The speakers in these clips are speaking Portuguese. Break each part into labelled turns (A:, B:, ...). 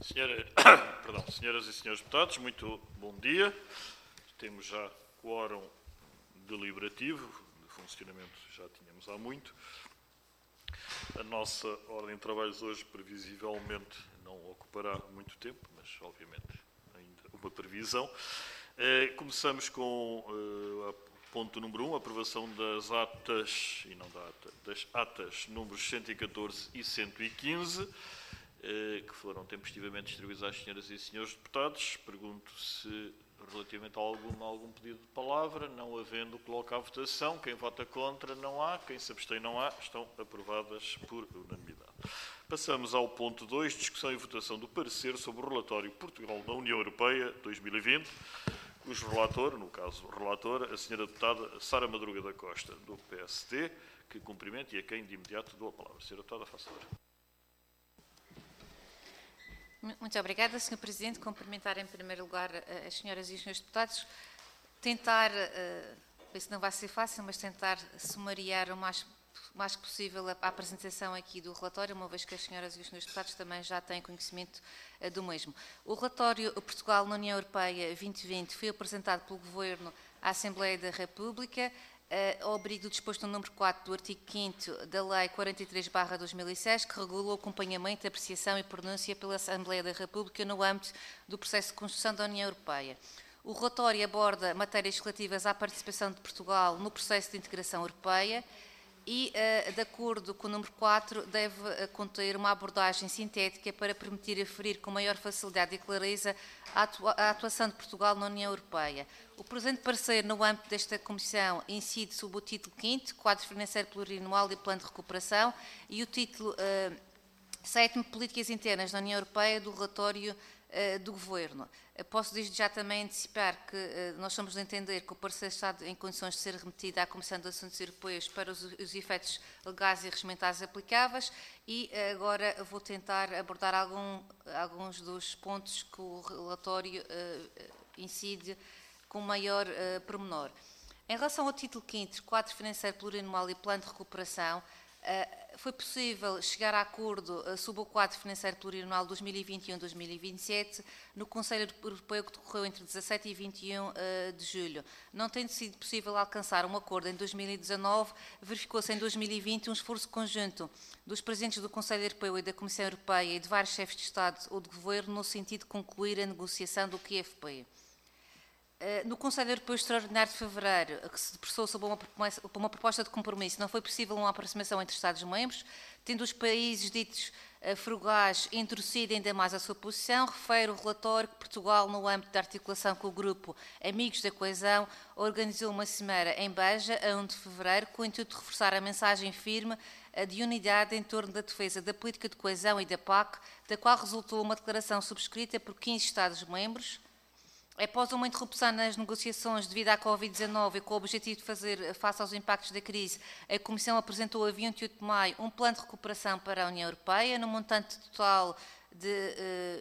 A: Senhoras e senhores deputados, muito bom dia. Temos já quórum deliberativo, de funcionamento já tínhamos há muito. A nossa ordem de trabalhos hoje, previsivelmente, não ocupará muito tempo, mas, obviamente, ainda uma previsão. Começamos com ponto número 1, aprovação das atas, e não da ata, das atas números 114 e 115, que foram tempestivamente distribuídos às senhoras e senhores deputados. Pergunto se, relativamente a algum pedido de palavra, não havendo, coloco à votação. Quem vota contra, não há. Quem se abstém, não há. Estão aprovadas por unanimidade. Passamos ao ponto 2, discussão e votação do parecer sobre o relatório Portugal na União Europeia 2020, cujo relator, no caso relatora, a senhora deputada Sara Madruga da Costa, do PSD, que cumprimento e a quem de imediato dou a palavra. Senhora deputada, faça favor.
B: Muito obrigada, Sr. Presidente. Cumprimentar em primeiro lugar as senhoras e os senhores deputados. Tentar, isso não vai ser fácil, mas tentar sumariar o mais possível a apresentação aqui do relatório, uma vez que as senhoras e os senhores deputados também já têm conhecimento do mesmo. O relatório Portugal na União Europeia 2020 foi apresentado pelo Governo à Assembleia da República, ao abrigo do disposto no número 4 do artigo 5º da Lei 43/2006, que regulou o acompanhamento, apreciação e pronúncia pela Assembleia da República no âmbito do processo de construção da União Europeia. O relatório aborda matérias relativas à participação de Portugal no processo de integração europeia e, de acordo com o número 4, deve conter uma abordagem sintética para permitir aferir com maior facilidade e clareza a atuação de Portugal na União Europeia. O presente parecer, no âmbito desta Comissão, incide sob o título 5º, Quadro Financeiro Plurianual e Plano de Recuperação, e o título 7º, Políticas Internas da União Europeia, do relatório do Governo. Posso desde já também antecipar que nós somos de entender que o parecer está em condições de ser remetido à Comissão de Assuntos Europeus para os efeitos legais e regimentares aplicáveis, e agora vou tentar abordar alguns dos pontos que o relatório incide com maior pormenor. Em relação ao título 5º, Quadro Financeiro Plurianual e Plano de Recuperação, foi possível chegar a acordo sobre o Quadro Financeiro Plurianual 2021-2027 no Conselho Europeu, que decorreu entre 17 e 21 de julho. Não tendo sido possível alcançar um acordo em 2019, verificou-se em 2020 um esforço conjunto dos presidentes do Conselho Europeu e da Comissão Europeia e de vários chefes de Estado ou de Governo no sentido de concluir a negociação do QFP. No Conselho Europeu Extraordinário de Fevereiro, que se depressou sob uma proposta de compromisso, não foi possível uma aproximação entre Estados-membros, tendo os países ditos frugais endurecido ainda mais a sua posição. Refere o relatório que Portugal, no âmbito da articulação com o grupo Amigos da Coesão, organizou uma cimeira em Beja, a 1 de fevereiro, com o intuito de reforçar a mensagem firme de unidade em torno da defesa da política de coesão e da PAC, da qual resultou uma declaração subscrita por 15 Estados-membros. Após uma interrupção nas negociações devido à Covid-19 e com o objetivo de fazer face aos impactos da crise, a Comissão apresentou a 28 de maio um plano de recuperação para a União Europeia, no montante total de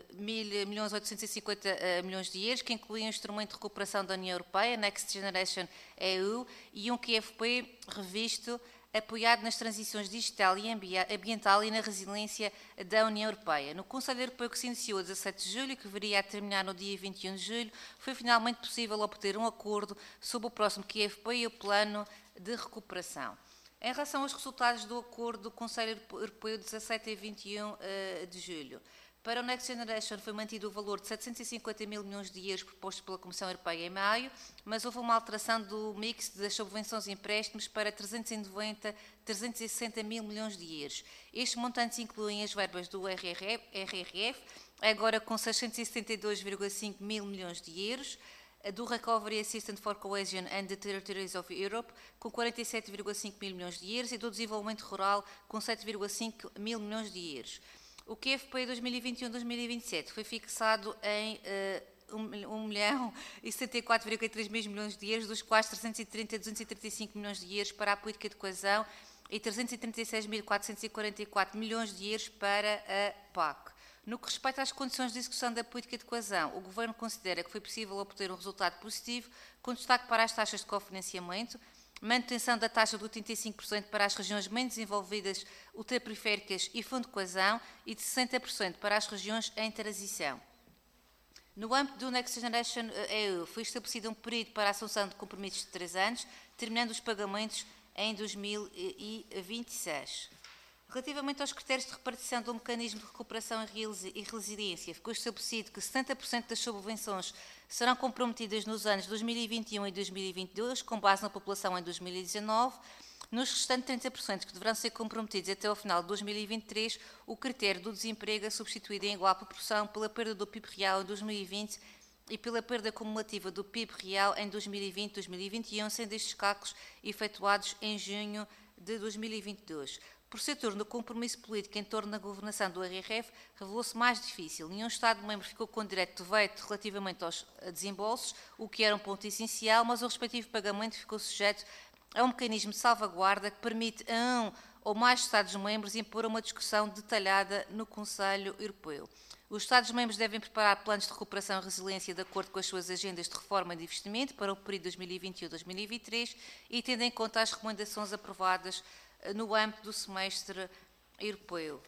B: 1.850 milhões de euros, que inclui um instrumento de recuperação da União Europeia, Next Generation EU, e um QFP revisto, apoiado nas transições digital e ambiental e na resiliência da União Europeia. No Conselho Europeu, que se iniciou a 17 de julho e que viria a terminar no dia 21 de julho, foi finalmente possível obter um acordo sobre o próximo QFP e o plano de recuperação. Em relação aos resultados do acordo do Conselho Europeu de 17 a 21 de julho, para o Next Generation foi mantido o valor de 750 mil milhões de euros proposto pela Comissão Europeia em maio, mas houve uma alteração do mix das subvenções e empréstimos para 360 mil milhões de euros. Estes montantes incluem as verbas do RRF, agora com 672,5 mil milhões de euros, do Recovery Assistance for Cohesion and the Territories of Europe, com 47,5 mil milhões de euros, e do Desenvolvimento Rural, com 7,5 mil milhões de euros. O QFP 2021-2027 foi fixado em 1.074,3 milhões de euros, dos quais 235 milhões de euros para a política de coesão e 336.444 milhões de euros para a PAC. No que respeita às condições de execução da política de coesão, o Governo considera que foi possível obter um resultado positivo, com destaque para as taxas de cofinanciamento. manutenção da taxa de 85% para as regiões menos desenvolvidas, ultraperiféricas e Fundo de Coesão e de 60% para as regiões em transição. No âmbito do Next Generation EU, foi estabelecido um período para a assunção de compromissos de 3 anos, terminando os pagamentos em 2026. Relativamente aos critérios de repartição do mecanismo de recuperação e resiliência, ficou estabelecido que 70% das subvenções serão comprometidas nos anos 2021 e 2022, com base na população em 2019. Nos restantes 30% que deverão ser comprometidos até ao final de 2023, o critério do desemprego é substituído em igual proporção pela perda do PIB real em 2020 e pela perda acumulativa do PIB real em 2020 e 2021, sendo estes cálculos efetuados em junho de 2022. Por setor, no compromisso político em torno da governação do RRF, revelou-se mais difícil. Nenhum Estado-membro ficou com direito de veto relativamente aos desembolsos, o que era um ponto essencial, mas o respectivo pagamento ficou sujeito a um mecanismo de salvaguarda que permite a um ou mais Estados-membros impor uma discussão detalhada no Conselho Europeu. Os Estados-membros devem preparar planos de recuperação e resiliência de acordo com as suas agendas de reforma e de investimento para o período 2021-2023 e tendo em conta as recomendações aprovadas no âmbito do semestre europeu.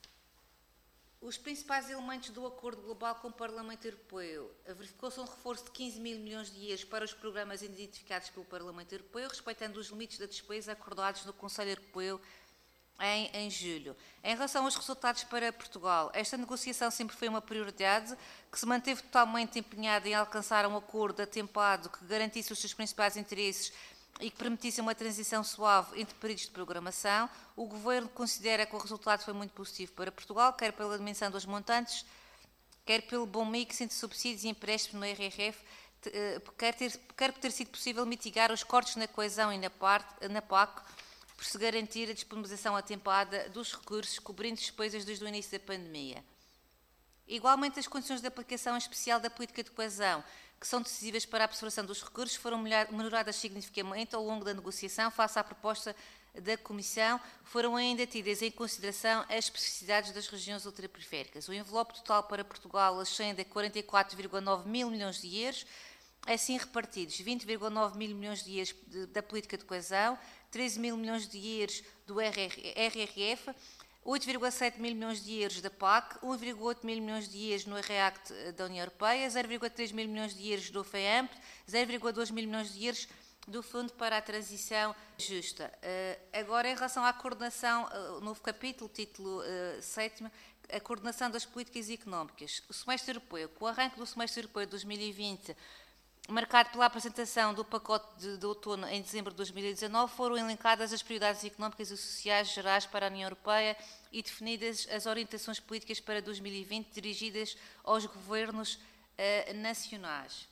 B: Os principais elementos do acordo global com o Parlamento Europeu. Verificou-se um reforço de 15 mil milhões de euros para os programas identificados pelo Parlamento Europeu, respeitando os limites da despesa acordados no Conselho Europeu em julho. Em relação aos resultados para Portugal, esta negociação sempre foi uma prioridade, que se manteve totalmente empenhada em alcançar um acordo atempado que garantisse os seus principais interesses e que permitisse uma transição suave entre períodos de programação. O Governo considera que o resultado foi muito positivo para Portugal, quer pela dimensão dos montantes, quer pelo bom mix entre subsídios e empréstimos no RRF, quer por ter sido possível mitigar os cortes na coesão e na PAC, por se garantir a disponibilização atempada dos recursos, cobrindo despesas desde o início da pandemia. Igualmente, as condições de aplicação especial da política de coesão, que são decisivas para a absorção dos recursos, foram melhoradas significativamente ao longo da negociação face à proposta da Comissão. Foram ainda tidas em consideração as especificidades das regiões ultraperiféricas. O envelope total para Portugal ascende a 44,9 mil milhões de euros, assim repartidos 20,9 mil milhões de euros da política de coesão, 13 mil milhões de euros do RRF, 8,7 mil milhões de euros da PAC, 1,8 mil milhões de euros no REACT da União Europeia, 0,3 mil milhões de euros do FEAMP, 0,2 mil milhões de euros do Fundo para a Transição Justa. Agora, em relação à coordenação, novo capítulo, título 7, a coordenação das políticas económicas. O semestre europeu, com o arranque do semestre europeu de 2020, marcado pela apresentação do pacote de outono em dezembro de 2019, foram elencadas as prioridades económicas e sociais gerais para a União Europeia e definidas as orientações políticas para 2020 dirigidas aos governos nacionais.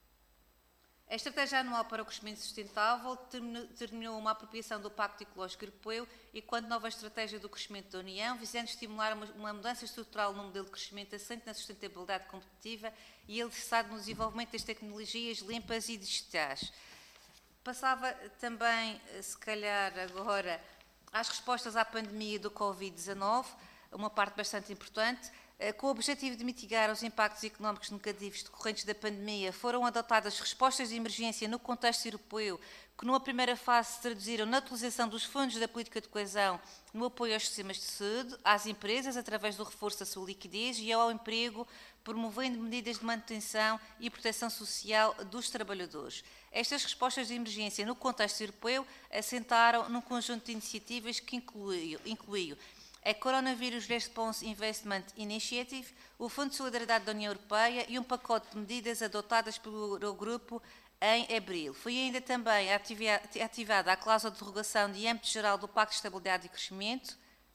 B: A Estratégia Anual para o Crescimento Sustentável determinou uma apropriação do Pacto Ecológico Europeu enquanto nova estratégia do crescimento da União, visando estimular uma mudança estrutural no modelo de crescimento assente na sustentabilidade competitiva e alicerçado no desenvolvimento das tecnologias limpas e digitais. Passava também, se calhar agora, às respostas à pandemia do Covid-19, uma parte bastante importante. Com o objetivo de mitigar os impactos económicos negativos decorrentes da pandemia, foram adotadas respostas de emergência no contexto europeu, que numa primeira fase se traduziram na utilização dos fundos da política de coesão no apoio aos sistemas de saúde, às empresas, através do reforço da sua liquidez e ao emprego, promovendo medidas de manutenção e proteção social dos trabalhadores. Estas respostas de emergência no contexto europeu assentaram num conjunto de iniciativas que incluiu a Coronavirus Response Investment Initiative, o Fundo de Solidariedade da União Europeia e um pacote de medidas adotadas pelo Eurogrupo em abril. Foi ainda também ativada a cláusula de derrogação de âmbito geral do Pacto de Estabilidade e Crescimento.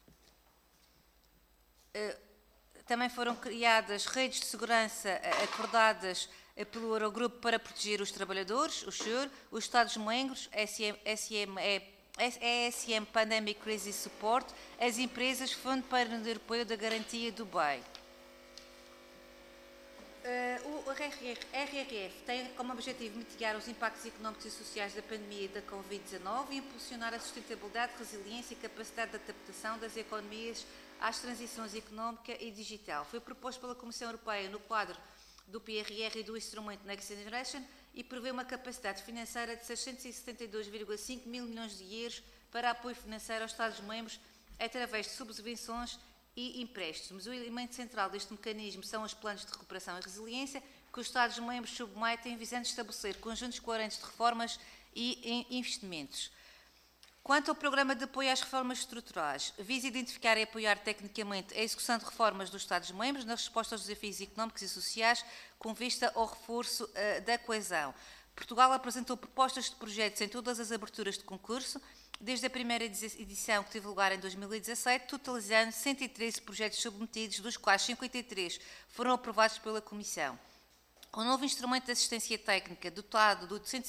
B: Também foram criadas redes de segurança acordadas pelo Eurogrupo para proteger os trabalhadores, o SURE, os Estados-membros, ESM Pandemic Crisis Support, as empresas, Fundo para o Europeu da Garantia do Bem. O RRF tem como objetivo mitigar os impactos económicos e sociais da pandemia da Covid-19 e impulsionar a sustentabilidade, resiliência e capacidade de adaptação das economias às transições económica e digital. Foi proposto pela Comissão Europeia no quadro do PRR e do instrumento Next Generation e prevê uma capacidade financeira de 672,5 mil milhões de euros para apoio financeiro aos Estados-membros através de subvenções e empréstimos. O elemento central deste mecanismo são os planos de recuperação e resiliência que os Estados-membros submetem visando estabelecer conjuntos coerentes de reformas e investimentos. Quanto ao Programa de Apoio às Reformas Estruturais, visa identificar e apoiar tecnicamente a execução de reformas dos Estados-membros na resposta aos desafios económicos e sociais com vista ao reforço da coesão. Portugal apresentou propostas de projetos em todas as aberturas de concurso, desde a primeira edição que teve lugar em 2017, totalizando 113 projetos submetidos, dos quais 53 foram aprovados pela Comissão. O novo instrumento de assistência técnica, dotado de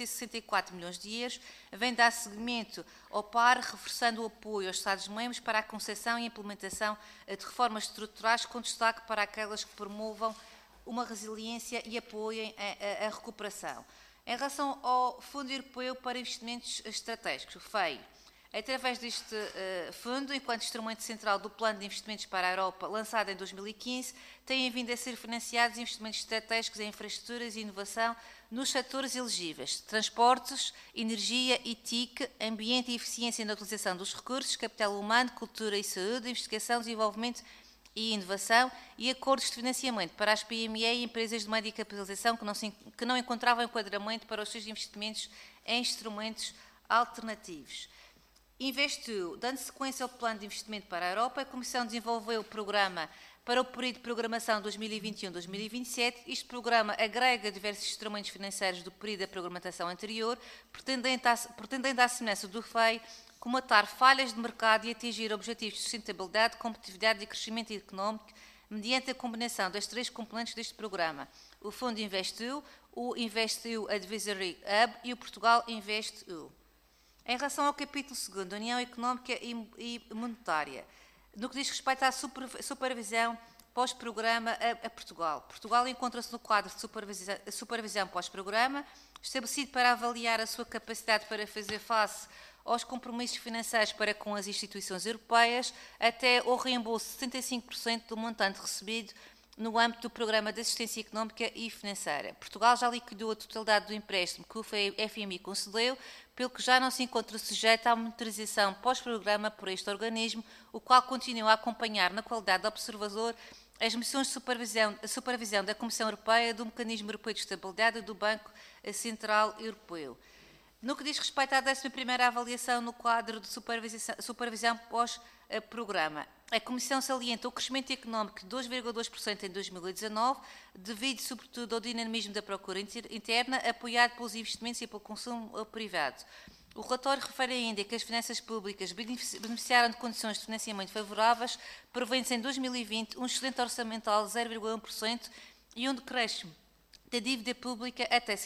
B: 864 milhões de euros, vem dar seguimento ao PAR, reforçando o apoio aos Estados-membros para a concepção e implementação de reformas estruturais, com destaque para aquelas que promovam uma resiliência e apoiem a recuperação. Em relação ao Fundo Europeu para Investimentos Estratégicos, o FEI, através deste fundo, enquanto instrumento central do Plano de Investimentos para a Europa, lançado em 2015, têm vindo a ser financiados investimentos estratégicos em infraestruturas e inovação nos setores elegíveis: transportes, energia e TIC, ambiente e eficiência na utilização dos recursos, capital humano, cultura e saúde, investigação, desenvolvimento e inovação e acordos de financiamento para as PME e empresas de média capitalização que não encontravam enquadramento para os seus investimentos em instrumentos alternativos. InvestEU, dando sequência ao Plano de Investimento para a Europa, a Comissão desenvolveu o programa para o período de programação 2021-2027. Este programa agrega diversos instrumentos financeiros do período da programação anterior, pretendendo à semelhança do FEI, comatar falhas de mercado e atingir objetivos de sustentabilidade, competitividade e crescimento económico, mediante a combinação das três componentes deste programa: o Fundo InvestEU, o InvestEU Advisory Hub e o Portugal InvestEU. Em relação ao capítulo 2, União Económica e Monetária, no que diz respeito à supervisão pós-programa a Portugal. Portugal encontra-se no quadro de supervisão pós-programa, estabelecido para avaliar a sua capacidade para fazer face aos compromissos financeiros para com as instituições europeias, até ao reembolso de 75% do montante recebido no âmbito do Programa de Assistência Económica e Financeira. Portugal já liquidou a totalidade do empréstimo que o FMI concedeu, pelo que já não se encontra sujeito à monitorização pós-programa por este organismo, o qual continua a acompanhar, na qualidade de observador, as missões de supervisão da Comissão Europeia, do Mecanismo Europeu de Estabilidade e do Banco Central Europeu. No que diz respeito à 11ª avaliação no quadro de supervisão pós-programa, a Comissão salienta o crescimento económico de 2,2% em 2019, devido sobretudo ao dinamismo da procura interna, apoiado pelos investimentos e pelo consumo privado. O relatório refere ainda que as finanças públicas beneficiaram de condições de financiamento favoráveis, prevendo-se em 2020 um excedente orçamental de 0,1% e um decréscimo da dívida pública até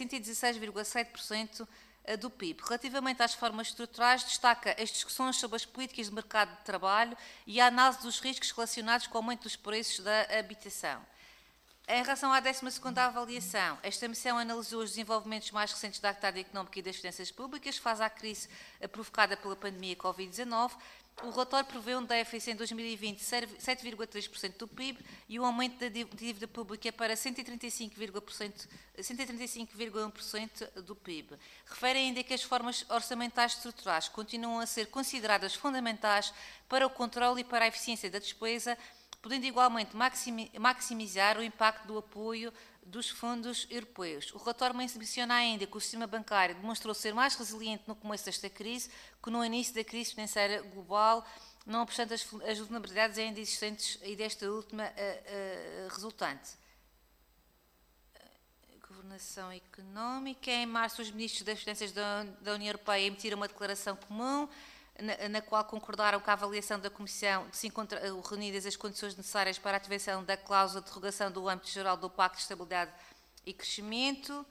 B: 116,7% do PIB. Relativamente às reformas estruturais, destaca as discussões sobre as políticas de mercado de trabalho e a análise dos riscos relacionados com o aumento dos preços da habitação. Em relação à 12ª avaliação, esta missão analisou os desenvolvimentos mais recentes da atividade económica e das finanças públicas face à crise provocada pela pandemia Covid-19. O relatório prevê um déficit em 2020 de 7,3% do PIB e um aumento da dívida pública para 135,1% do PIB. Refere ainda que as reformas orçamentais estruturais continuam a ser consideradas fundamentais para o controle e para a eficiência da despesa, podendo igualmente maximizar o impacto do apoio dos fundos europeus. O relatório menciona ainda que o sistema bancário demonstrou ser mais resiliente no começo desta crise que no início da crise financeira global, não obstante as vulnerabilidades ainda existentes e desta última resultante. Governação económica. Em março, os ministros das Finanças da União Europeia emitiram uma declaração comum, na qual concordaram com a avaliação da Comissão de se encontrar reunidas as condições necessárias para a ativação da cláusula de derrogação do âmbito geral do Pacto de Estabilidade e Crescimento.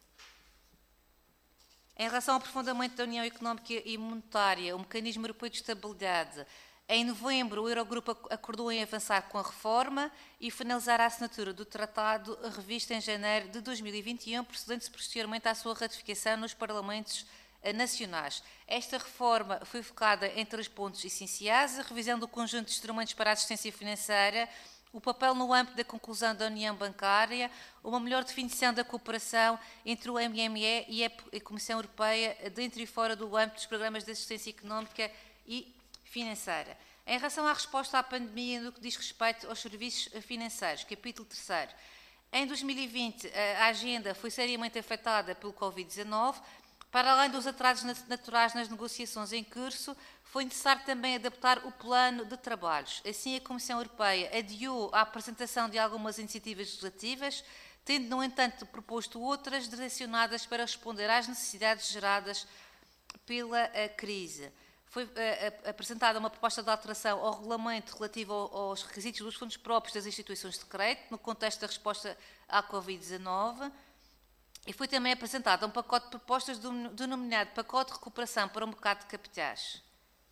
B: Em relação ao aprofundamento da União Económica e Monetária, o Mecanismo Europeu de Estabilidade, em novembro o Eurogrupo acordou em avançar com a reforma e finalizar a assinatura do tratado revisto em janeiro de 2021, procedendo-se posteriormente à sua ratificação nos Parlamentos nacionais. Esta reforma foi focada em 3 pontos essenciais: a revisão do conjunto de instrumentos para a assistência financeira, o papel no âmbito da conclusão da União Bancária, uma melhor definição da cooperação entre o MME e a Comissão Europeia dentro e fora do âmbito dos programas de assistência económica e financeira. Em relação à resposta à pandemia no que diz respeito aos serviços financeiros, capítulo 3º, em 2020 a agenda foi seriamente afetada pelo Covid-19. Para além dos atrasos naturais nas negociações em curso, foi necessário também adaptar o plano de trabalhos. Assim, a Comissão Europeia adiou a apresentação de algumas iniciativas legislativas, tendo, no entanto, proposto outras direcionadas para responder às necessidades geradas pela crise. Foi apresentada uma proposta de alteração ao regulamento relativo aos requisitos dos fundos próprios das instituições de crédito, no contexto da resposta à Covid-19, e foi também apresentado um pacote de propostas denominado Pacote de Recuperação para o Mercado de Capitais.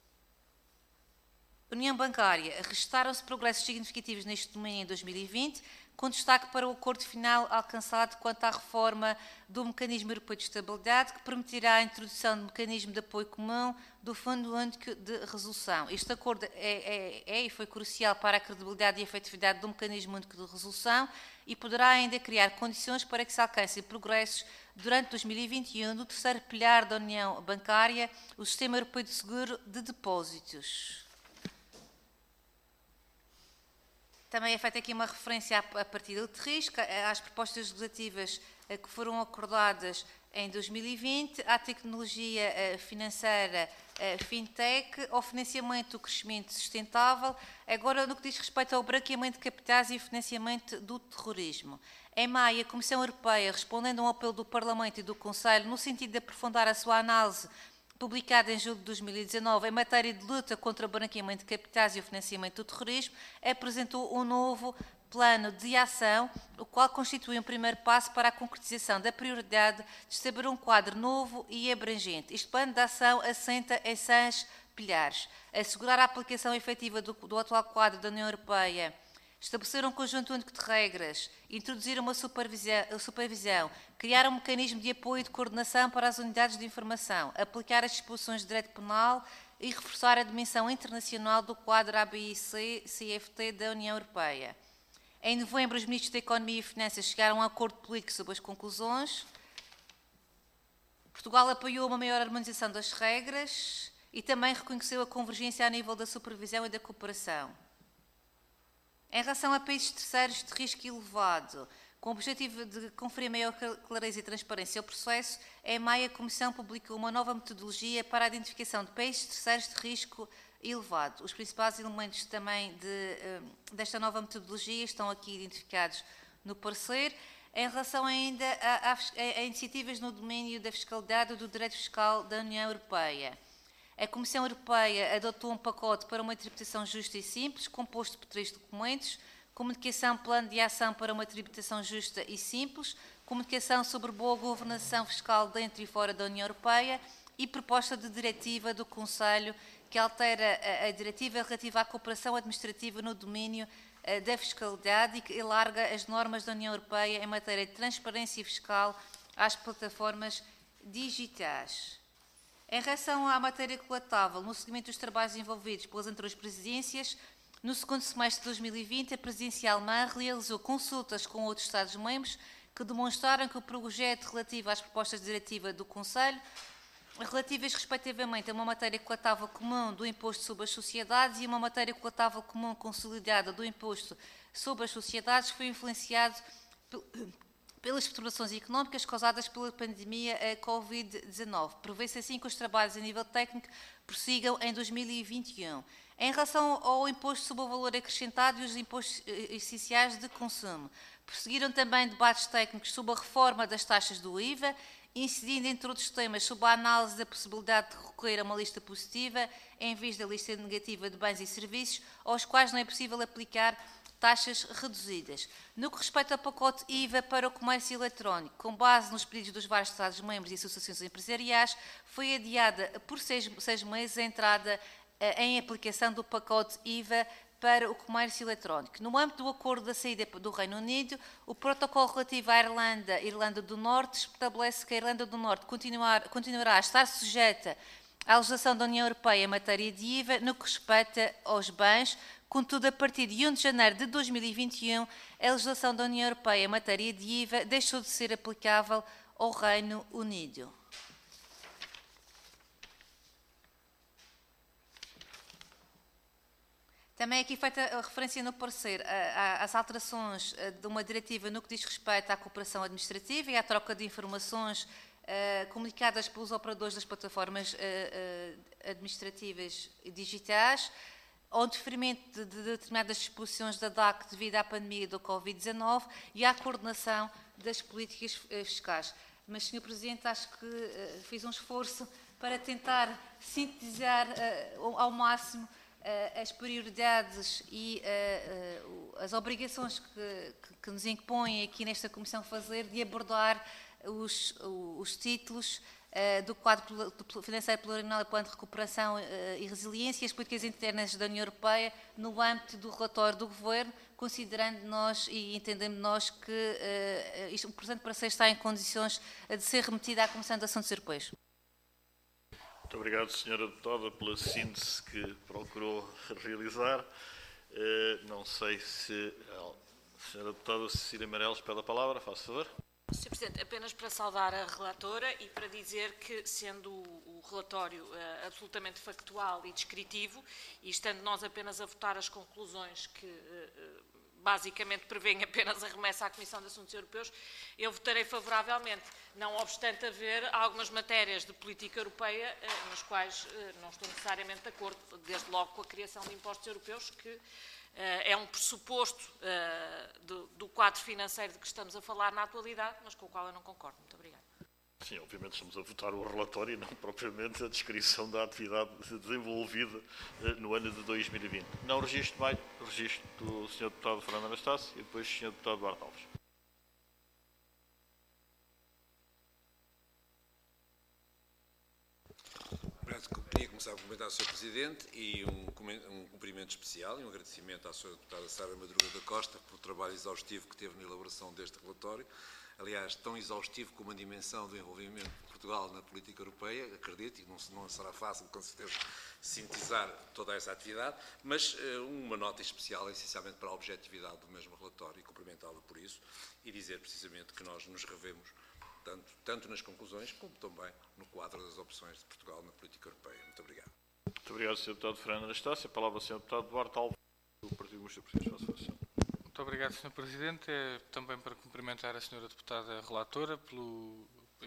B: União Bancária. Registaram-se progressos significativos neste domínio em 2020, com destaque para o acordo final alcançado quanto à reforma do Mecanismo Europeu de Estabilidade, que permitirá a introdução do mecanismo de apoio comum do Fundo Único de Resolução. Este acordo é e foi crucial para a credibilidade e efetividade do Mecanismo Único de Resolução e poderá ainda criar condições para que se alcancem progressos durante 2021 no terceiro pilar da União Bancária, o Sistema Europeu de Seguro de Depósitos. Também é feita aqui uma referência à partida de risco, às propostas legislativas que foram acordadas em 2020, à tecnologia financeira fintech, ao financiamento do crescimento sustentável, agora no que diz respeito ao branqueamento de capitais e financiamento do terrorismo. Em maio, a Comissão Europeia, respondendo a um apelo do Parlamento e do Conselho, no sentido de aprofundar a sua análise publicada em julho de 2019, em matéria de luta contra o branqueamento de capitais e o financiamento do terrorismo, apresentou um novo plano de ação, o qual constitui um primeiro passo para a concretização da prioridade de estabelecer um quadro novo e abrangente. Este plano de ação assenta em 6 pilares: assegurar a aplicação efetiva do atual quadro da União Europeia, estabelecer um conjunto único de regras, introduzir uma supervisão, criar um mecanismo de apoio e de coordenação para as unidades de informação, aplicar as disposições de direito penal e reforçar a dimensão internacional do quadro ABIC-CFT da União Europeia. Em novembro, os ministros da Economia e Finanças chegaram a um acordo político sobre as conclusões. Portugal apoiou uma maior harmonização das regras e também reconheceu a convergência a nível da supervisão e da cooperação. Em relação a países terceiros de risco elevado, com o objetivo de conferir maior clareza e transparência ao processo, em maio a Comissão publicou uma nova metodologia para a identificação de países terceiros de risco elevado. Os principais elementos também desta nova metodologia estão aqui identificados no parecer. Em relação ainda a iniciativas no domínio da fiscalidade e do direito fiscal da União Europeia, a Comissão Europeia adotou um pacote para uma tributação justa e simples, composto por 3 documentos: comunicação, plano de ação para uma tributação justa e simples, comunicação sobre boa governação fiscal dentro e fora da União Europeia e proposta de diretiva do Conselho que altera a diretiva relativa à cooperação administrativa no domínio da fiscalidade e que alarga as normas da União Europeia em matéria de transparência fiscal às plataformas digitais. Em relação à matéria colatável, no seguimento dos trabalhos envolvidos pelas anteriores presidências, no segundo semestre de 2020, a presidência alemã realizou consultas com outros Estados-membros que demonstraram que o projeto relativo às propostas de diretiva do Conselho, relativas respectivamente a uma matéria colatável comum do imposto sobre as sociedades e uma matéria colatável comum consolidada do imposto sobre as sociedades, foi influenciado pelas perturbações económicas causadas pela pandemia Covid-19. Prevê-se assim que os trabalhos a nível técnico prossigam em 2021. Em relação ao imposto sobre o valor acrescentado e os impostos essenciais de consumo, prosseguiram também debates técnicos sobre a reforma das taxas do IVA, incidindo, entre outros temas, sobre a análise da possibilidade de recorrer a uma lista positiva em vez da lista negativa de bens e serviços, aos quais não é possível aplicar taxas reduzidas. No que respeita ao pacote IVA para o comércio eletrónico, com base nos pedidos dos vários Estados-membros e associações empresariais, foi adiada por 6 meses a entrada em aplicação do pacote IVA para o comércio eletrónico. No âmbito do acordo da saída do Reino Unido, o protocolo relativo à Irlanda do Norte estabelece que a Irlanda do Norte continuará a estar sujeita à legislação da União Europeia em matéria de IVA no que respeita aos bens, Contudo, a partir de 1 de janeiro de 2021, a legislação da União Europeia em matéria de IVA deixou de ser aplicável ao Reino Unido. Também aqui feita a referência no parecer às alterações de uma diretiva no que diz respeito à cooperação administrativa e à troca de informações comunicadas pelos operadores das plataformas administrativas e digitais, ao deferimento de determinadas disposições da DAC devido à pandemia do Covid-19 e à coordenação das políticas fiscais. Mas, Sr. Presidente, acho que fiz um esforço para tentar sintetizar ao máximo as prioridades e as obrigações que nos impõem aqui nesta Comissão fazer de abordar os títulos do quadro financeiro plurianual e plano de recuperação e resiliência e as políticas internas da União Europeia no âmbito do relatório do Governo, considerando nós e entendendo nós que o presente parecer está em condições de ser remetido à Comissão de Assuntos Europeus.
A: Muito obrigado, Sra. Deputada, pela síntese que procurou realizar. Não sei se a Sra. Deputada Cecília Meireles pede a palavra, faça favor.
C: Sr. Presidente, apenas para saudar a relatora e para dizer que, sendo o relatório absolutamente factual e descritivo, e estando nós apenas a votar as conclusões que basicamente prevêem apenas a remessa à Comissão de Assuntos Europeus, eu votarei favoravelmente, não obstante haver algumas matérias de política europeia nas quais não estou necessariamente de acordo, desde logo com a criação de impostos europeus, que é um pressuposto do quadro financeiro de que estamos a falar na atualidade, mas com o qual eu não concordo. Muito obrigada.
A: Sim, obviamente estamos a votar o relatório e não propriamente a descrição da atividade desenvolvida no ano de 2020. Não registro mais, registro do Sr. Deputado Fernando Anastácio e depois do Sr. Deputado Duarte Alves.
D: Queria começar a cumprimentar o Sr. Presidente e um cumprimento especial e um agradecimento à Sra. Deputada Sara Madruga da Costa pelo trabalho exaustivo que teve na elaboração deste relatório. Aliás, tão exaustivo como a dimensão do envolvimento de Portugal na política europeia, acredito, e não será fácil, com certeza, sintetizar toda essa atividade, mas uma nota especial, essencialmente para a objetividade do mesmo relatório, e cumprimentá-lo por isso, e dizer precisamente que nós nos revemos tanto nas conclusões, como também no quadro das opções de Portugal na política europeia. Muito obrigado.
A: Muito obrigado, Sr. Deputado Fernando Anastácio. A palavra ao Sr. Deputado Duarte Alves, do Partido Comunista Português.
E: Muito obrigado, Sr. Presidente. Também para cumprimentar a Sra. Deputada Relatora pelo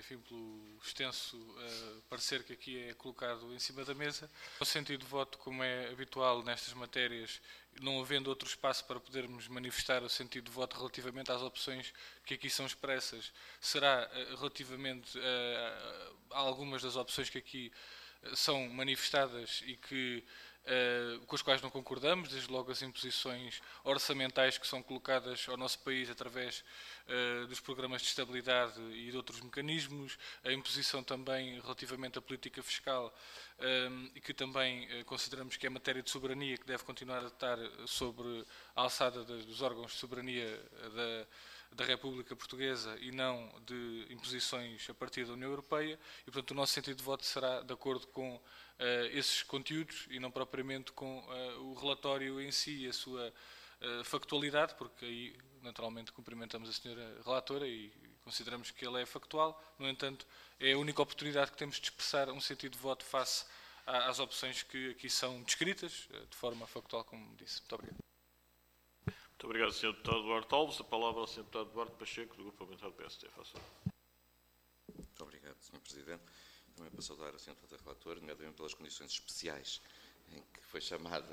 E: extenso parecer que aqui é colocado em cima da mesa. No sentido de voto, como é habitual nestas matérias, não havendo outro espaço para podermos manifestar o sentido de voto relativamente às opções que aqui são expressas, será relativamente a algumas das opções que aqui são manifestadas e com as quais não concordamos, desde logo as imposições orçamentais que são colocadas ao nosso país através dos programas de estabilidade e de outros mecanismos, a imposição também relativamente à política fiscal, e que também consideramos que é matéria de soberania que deve continuar a estar sobre a alçada dos órgãos de soberania da República Portuguesa e não de imposições a partir da União Europeia, e portanto o nosso sentido de voto será de acordo com esses conteúdos e não propriamente com o relatório em si e a sua factualidade, porque aí naturalmente cumprimentamos a senhora relatora e consideramos que ela é factual. No entanto, é a única oportunidade que temos de expressar um sentido de voto face às opções que aqui são descritas de forma factual, como disse. Muito obrigado.
A: Muito obrigado, Sr. Deputado Duarte Alves. A palavra ao Sr. Deputado Duarte Pacheco, do Grupo Parlamentar do PSD.
F: Muito obrigado, Sr. Presidente. Também para saudar a Sra. Deputada Relatora, nomeadamente pelas condições especiais em que foi chamada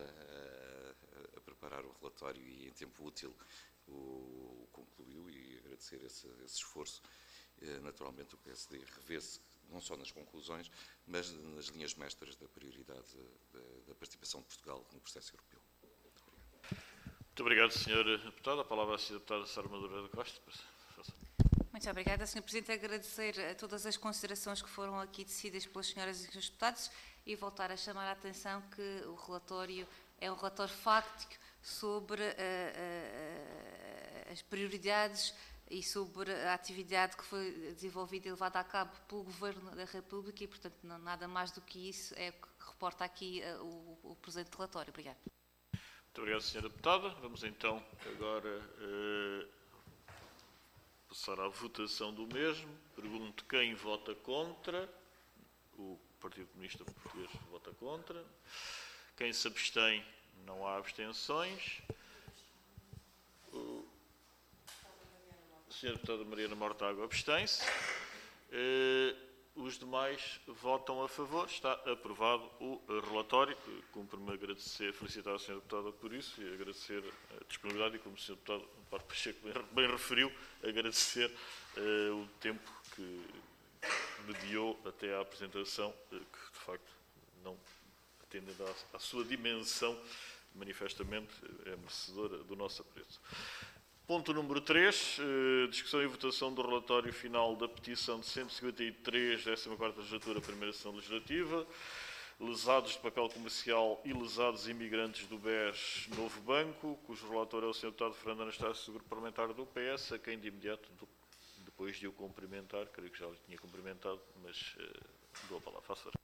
F: a preparar o relatório e em tempo útil o concluiu, e agradecer esse esforço. Naturalmente o PSD revê-se não só nas conclusões, mas nas linhas mestras da prioridade da participação de Portugal no processo europeu.
A: Muito obrigado, Sr. Deputado. A palavra à Sra. Deputada Sara Madruga da Costa.
B: Muito obrigada, Sr. Presidente. Agradecer a todas as considerações que foram aqui decididas pelas senhoras e senhores deputados e voltar a chamar a atenção que o relatório é um relatório fáctico sobre as prioridades e sobre a atividade que foi desenvolvida e levada a cabo pelo Governo da República e, portanto, nada mais do que isso é o que reporta aqui o presente relatório. Obrigada.
A: Muito Muito obrigado, Sra. Deputada. Vamos então agora passar à votação do mesmo. Pergunto quem vota contra. O Partido Comunista Português vota contra. Quem se abstém, não há abstenções. A Sra. Deputada Mariana Mortágua abstém-se. Os demais votam a favor. Está aprovado o relatório. Cumpre-me agradecer, felicitar a Sra. Deputada por isso e agradecer a disponibilidade e, como o Sr. Deputado Amparo Pacheco bem referiu, agradecer o tempo que mediou até à apresentação, que de facto, não atendendo à sua dimensão, manifestamente é merecedora do nosso apreço. Ponto número 3, discussão e votação do relatório final da petição de 153, 14ª legislatura, primeira sessão legislativa, lesados de papel comercial e lesados imigrantes do BES Novo Banco, cujo relator é o Sr. Deputado Fernando Anastácio, grupo parlamentar do PS, a quem de imediato, depois de o cumprimentar, creio que já o tinha cumprimentado, mas dou a palavra. Faço favor.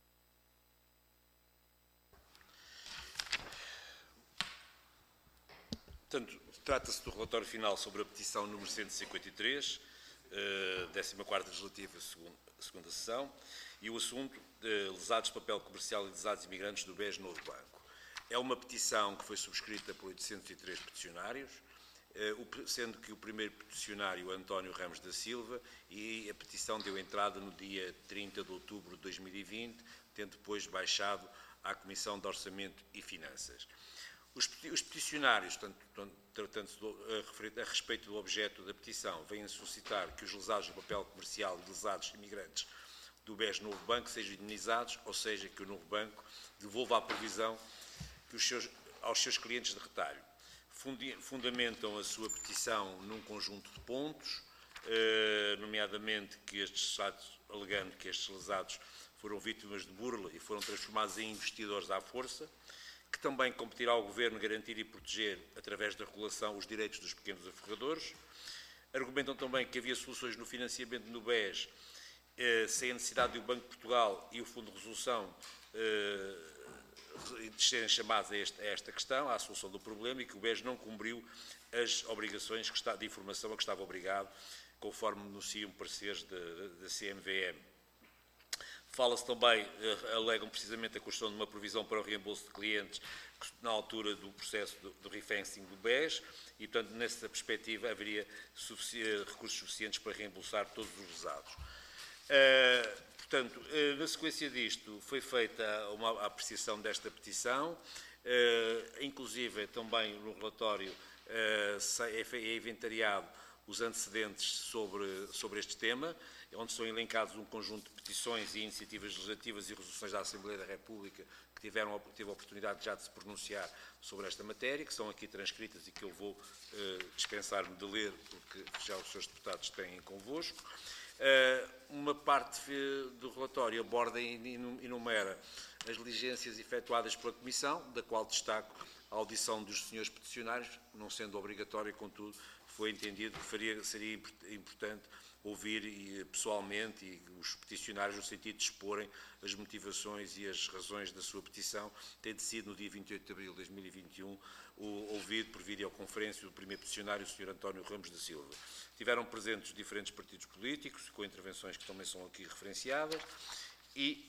D: Portanto, trata-se do relatório final sobre a petição número 153, 14ª legislativa, segunda sessão, e o assunto de lesados de papel comercial e lesados imigrantes do BES Novo Banco. É uma petição que foi subscrita por 803 peticionários, sendo que o primeiro peticionário, António Ramos da Silva, e a petição deu entrada no dia 30 de outubro de 2020, tendo depois baixado à Comissão de Orçamento e Finanças. Os peticionários, tratando-se a respeito do objeto da petição, vêm suscitar que os lesados de papel comercial e lesados imigrantes do BES Novo Banco sejam indenizados, ou seja, que o Novo Banco devolva a provisão aos seus clientes de retalho. Fundamentam a sua petição num conjunto de pontos, nomeadamente alegando que estes lesados foram vítimas de burla e foram transformados em investidores à força, que também competirá ao Governo garantir e proteger, através da regulação, os direitos dos pequenos aforradores. Argumentam também que havia soluções no financiamento no BES sem a necessidade do Banco de Portugal e o Fundo de Resolução serem chamados a esta questão, à solução do problema, e que o BES não cumpriu as obrigações de informação a que estava obrigado, conforme denunciam pareceres da CMVM. Fala-se também, alegam precisamente a construção de uma provisão para o reembolso de clientes na altura do processo do refinancing do BES e, portanto, nessa perspectiva haveria recursos suficientes para reembolsar todos os lesados. Portanto, na sequência disto, foi feita uma apreciação desta petição, inclusive também no relatório é inventariado os antecedentes sobre este tema, onde são elencados um conjunto de petições e iniciativas legislativas e resoluções da Assembleia da República que teve a oportunidade já de se pronunciar sobre esta matéria, que são aqui transcritas e que eu vou dispensar-me de ler, porque já os seus deputados têm convosco. Uma parte do relatório aborda e enumera as diligências efetuadas pela Comissão, da qual destaco a audição dos senhores peticionários, não sendo obrigatório, contudo, foi entendido que seria importante ouvir pessoalmente e os peticionários no sentido de exporem as motivações e as razões da sua petição, tendo sido no dia 28 de abril de 2021 ouvido por videoconferência o primeiro peticionário, o Sr. António Ramos da Silva. Tiveram presentes os diferentes partidos políticos, com intervenções que também são aqui referenciadas, e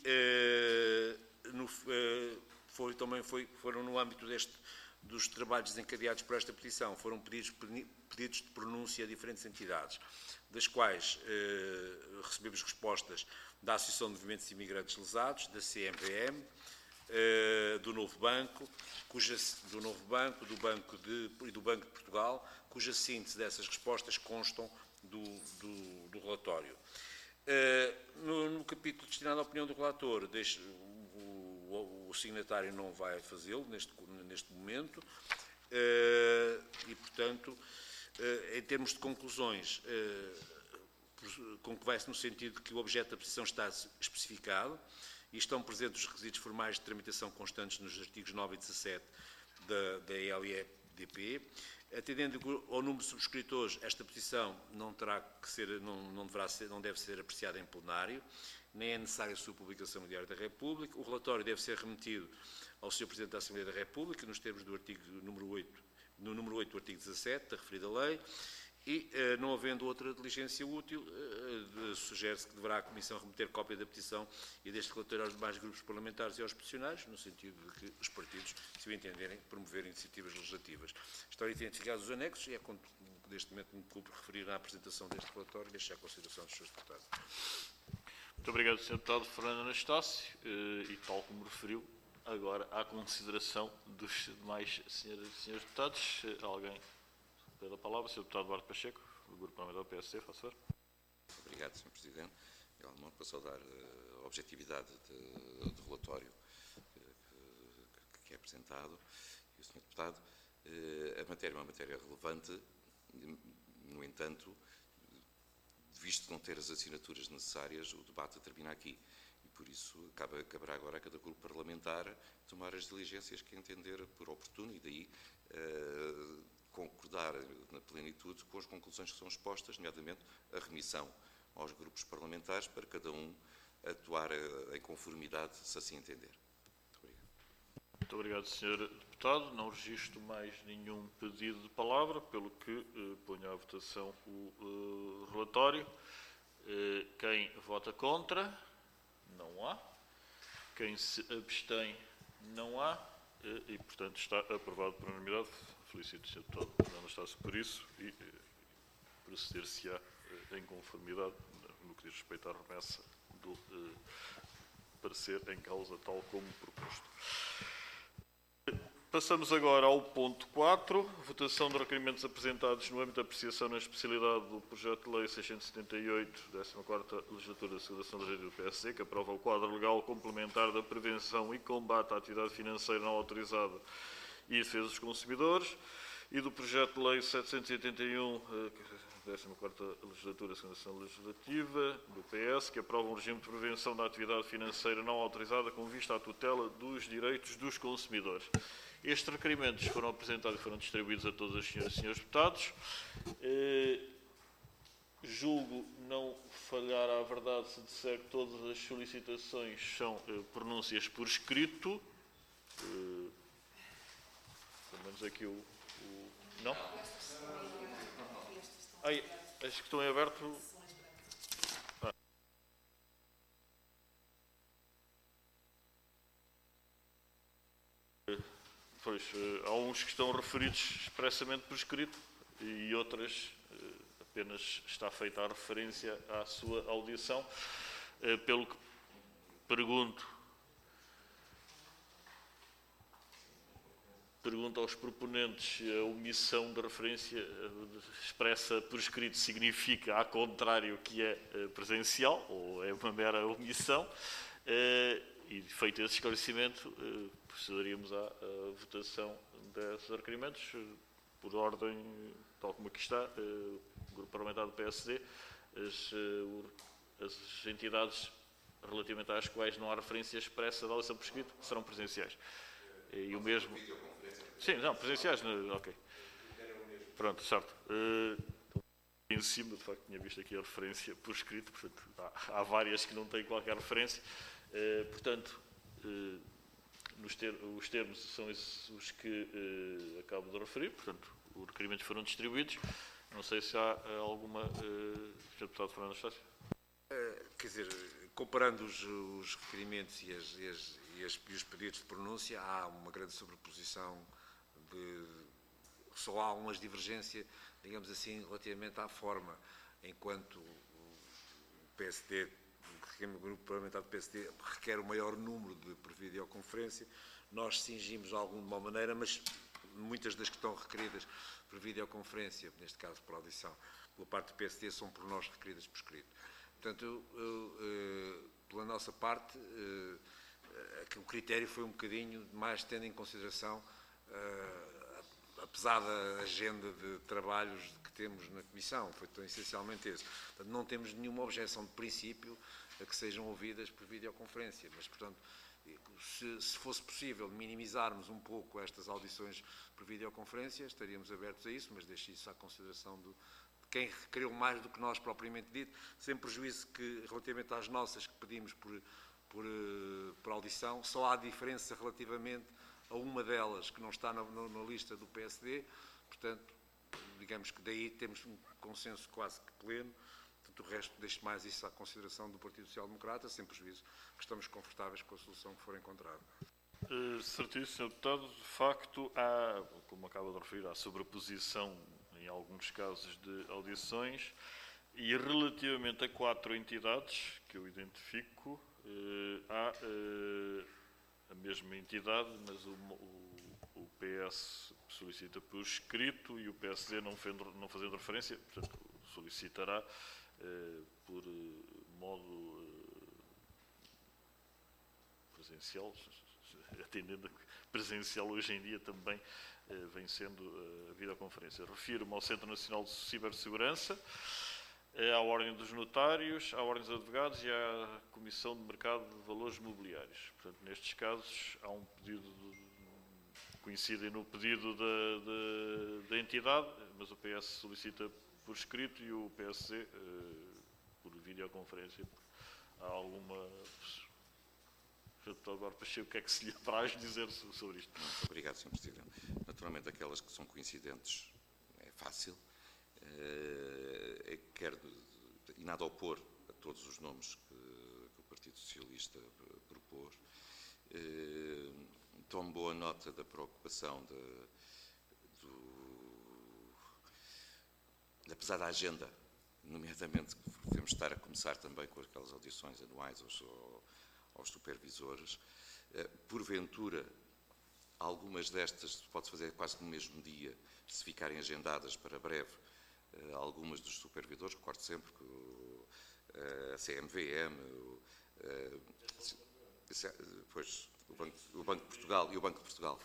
D: foram no âmbito dos trabalhos desencadeados por esta petição, foram pedidos de pronúncia a diferentes entidades, das quais recebemos respostas da Associação de Movimentos Imigrantes Lesados, da CMVM, do Novo Banco, do Banco de Portugal, cuja síntese dessas respostas constam do relatório. No capítulo destinado à opinião do relator, o signatário não vai fazê-lo neste momento e, portanto, em termos de conclusões, conclui-se no sentido que o objeto da petição está especificado e estão presentes os requisitos formais de tramitação constantes nos artigos 9 e 17 da LEDP. Atendendo ao número de subscritores, esta petição não deve ser apreciada em plenário, nem é necessária a sua publicação no Diário da República. O relatório deve ser remetido ao Sr. Presidente da Assembleia da República, nos termos do artigo número 8, no número 8 do artigo 17 da referida lei, e, não havendo outra diligência útil, sugere-se que deverá a Comissão remeter cópia da petição e deste relatório aos demais grupos parlamentares e aos peticionários, no sentido de que os partidos, se o entenderem, promoverem iniciativas legislativas. Estão identificados os anexos e é, neste momento, me cumpre referir à apresentação deste relatório e deixar a consideração dos seus deputados.
A: Muito obrigado, Sr. Deputado Fernando Anastácio, e tal como referiu, agora à consideração dos demais senhoras e senhores deputados. Alguém pela palavra? Sr. Deputado Eduardo Pacheco, do Grupo Parlamentar do PSD, faz favor.
F: Obrigado, Sr. Presidente. Igualmente, para saudar a objetividade do relatório que é apresentado e o Sr. Deputado. A matéria é uma matéria relevante, no entanto, visto não ter as assinaturas necessárias, o debate termina aqui. E, por isso, caberá agora a cada grupo parlamentar tomar as diligências que entender por oportuno e daí concordar na plenitude com as conclusões que são expostas, nomeadamente a remissão aos grupos parlamentares para cada um atuar em conformidade, se assim entender.
A: Muito obrigado, Sr. Deputado. Não registro mais nenhum pedido de palavra, pelo que ponho à votação o relatório. Quem vota contra? Não há. Quem se abstém? Não há. E, portanto, está aprovado por unanimidade. Felicito o Sr. Deputado Fernando Anastácio por isso e proceder-se-á em conformidade no que diz respeito à remessa do parecer em causa, tal como proposto. Passamos agora ao ponto 4, votação de requerimentos apresentados no âmbito da apreciação na especialidade do projeto de lei 678, 14ª Legislatura da Segregação da Rede do PSD, que aprova o quadro legal complementar da prevenção e combate à atividade financeira não autorizada e defesa dos consumidores, e do projeto de lei 781, 14ª Legislatura da Segregação Legislativa do PS, que aprova um regime de prevenção da atividade financeira não autorizada com vista à tutela dos direitos dos consumidores. Estes requerimentos foram apresentados e foram distribuídos a todas as senhoras e senhores deputados. Julgo não falhar à verdade se disser que todas as solicitações são pronúncias por escrito. Pelo menos aqui não? As que estão em aberto... Pois, há uns que estão referidos expressamente por escrito e outras apenas está feita a referência à sua audição, pelo que pergunto aos proponentes se a omissão de referência expressa por escrito significa, ao contrário, que é presencial ou é uma mera omissão. E, feito esse esclarecimento, procederíamos à votação desses requerimentos. Por ordem, tal como aqui está, o Grupo Parlamentar do PSD, as entidades relativamente às quais não há referência expressa da audição por escrito serão presenciais. E o mesmo... Sim, não, presenciais, ok. Pronto, certo. Em cima, de facto, tinha visto aqui a referência por escrito, portanto, há várias que não têm qualquer referência. Portanto, os termos são esses os que acabo de referir, portanto, os requerimentos foram distribuídos. Não sei se há alguma... Sr. Deputado Fernando Anastácio.
D: Quer dizer, comparando os requerimentos e os pedidos de pronúncia, há uma grande sobreposição só há umas divergências, digamos assim, relativamente à forma, enquanto o PSD, o Grupo Parlamentar do PSD, requer o maior número por videoconferência, nós cingimos de alguma maneira, mas muitas das que estão requeridas por videoconferência, neste caso por audição, pela parte do PSD, são por nós requeridas por escrito. Portanto, pela nossa parte, o critério foi um bocadinho mais tendo em consideração a pesada agenda de trabalhos que temos na Comissão, foi essencialmente esse. Portanto, não temos nenhuma objeção de princípio a que sejam ouvidas por videoconferência, mas, portanto, se fosse possível minimizarmos um pouco estas audições por videoconferência, estaríamos abertos a isso, mas deixo isso à consideração quem requereu mais do que nós propriamente dito, sem prejuízo que, relativamente às nossas que pedimos por audição, só há diferença relativamente a uma delas que não está na lista do PSD, portanto, digamos que daí temos um consenso quase que pleno. Portanto, o resto deixo mais isso à consideração do Partido Social Democrata, sem prejuízo que estamos confortáveis com a solução que for encontrada.
A: Certíssimo, Sr. Deputado. De facto, há, como acaba de referir, há sobreposição em alguns casos de audições e relativamente a 4 entidades que eu identifico, há a mesma entidade, mas o PS solicita por escrito e o PSD não fazendo referência, portanto, solicitará por modo presencial, atendendo a que presencial hoje em dia também vem sendo a videoconferência. Refiro-me ao Centro Nacional de Cibersegurança, à Ordem dos Notários, à Ordem dos Advogados e à Comissão de Mercado de Valores Mobiliários. Portanto, nestes casos, há um pedido, coincidem no pedido da entidade, mas o PS solicita por escrito e o PSD por videoconferência. Há alguma... Agora, Pacheco, o que é que se lhe apraz dizer sobre isto?
F: Muito obrigado, Sr. Presidente. Naturalmente, aquelas que são coincidentes é fácil. Quero, e nada a opor a todos os nomes que o Partido Socialista propôs. Tomo boa nota da preocupação apesar da agenda, nomeadamente, devemos estar a começar também com aquelas audições anuais aos supervisores. Porventura, algumas destas pode-se fazer quase no mesmo dia, se ficarem agendadas para breve, algumas dos supervisores, recordo sempre que a CMVM, depois o Banco de Portugal e o Banco de Portugal.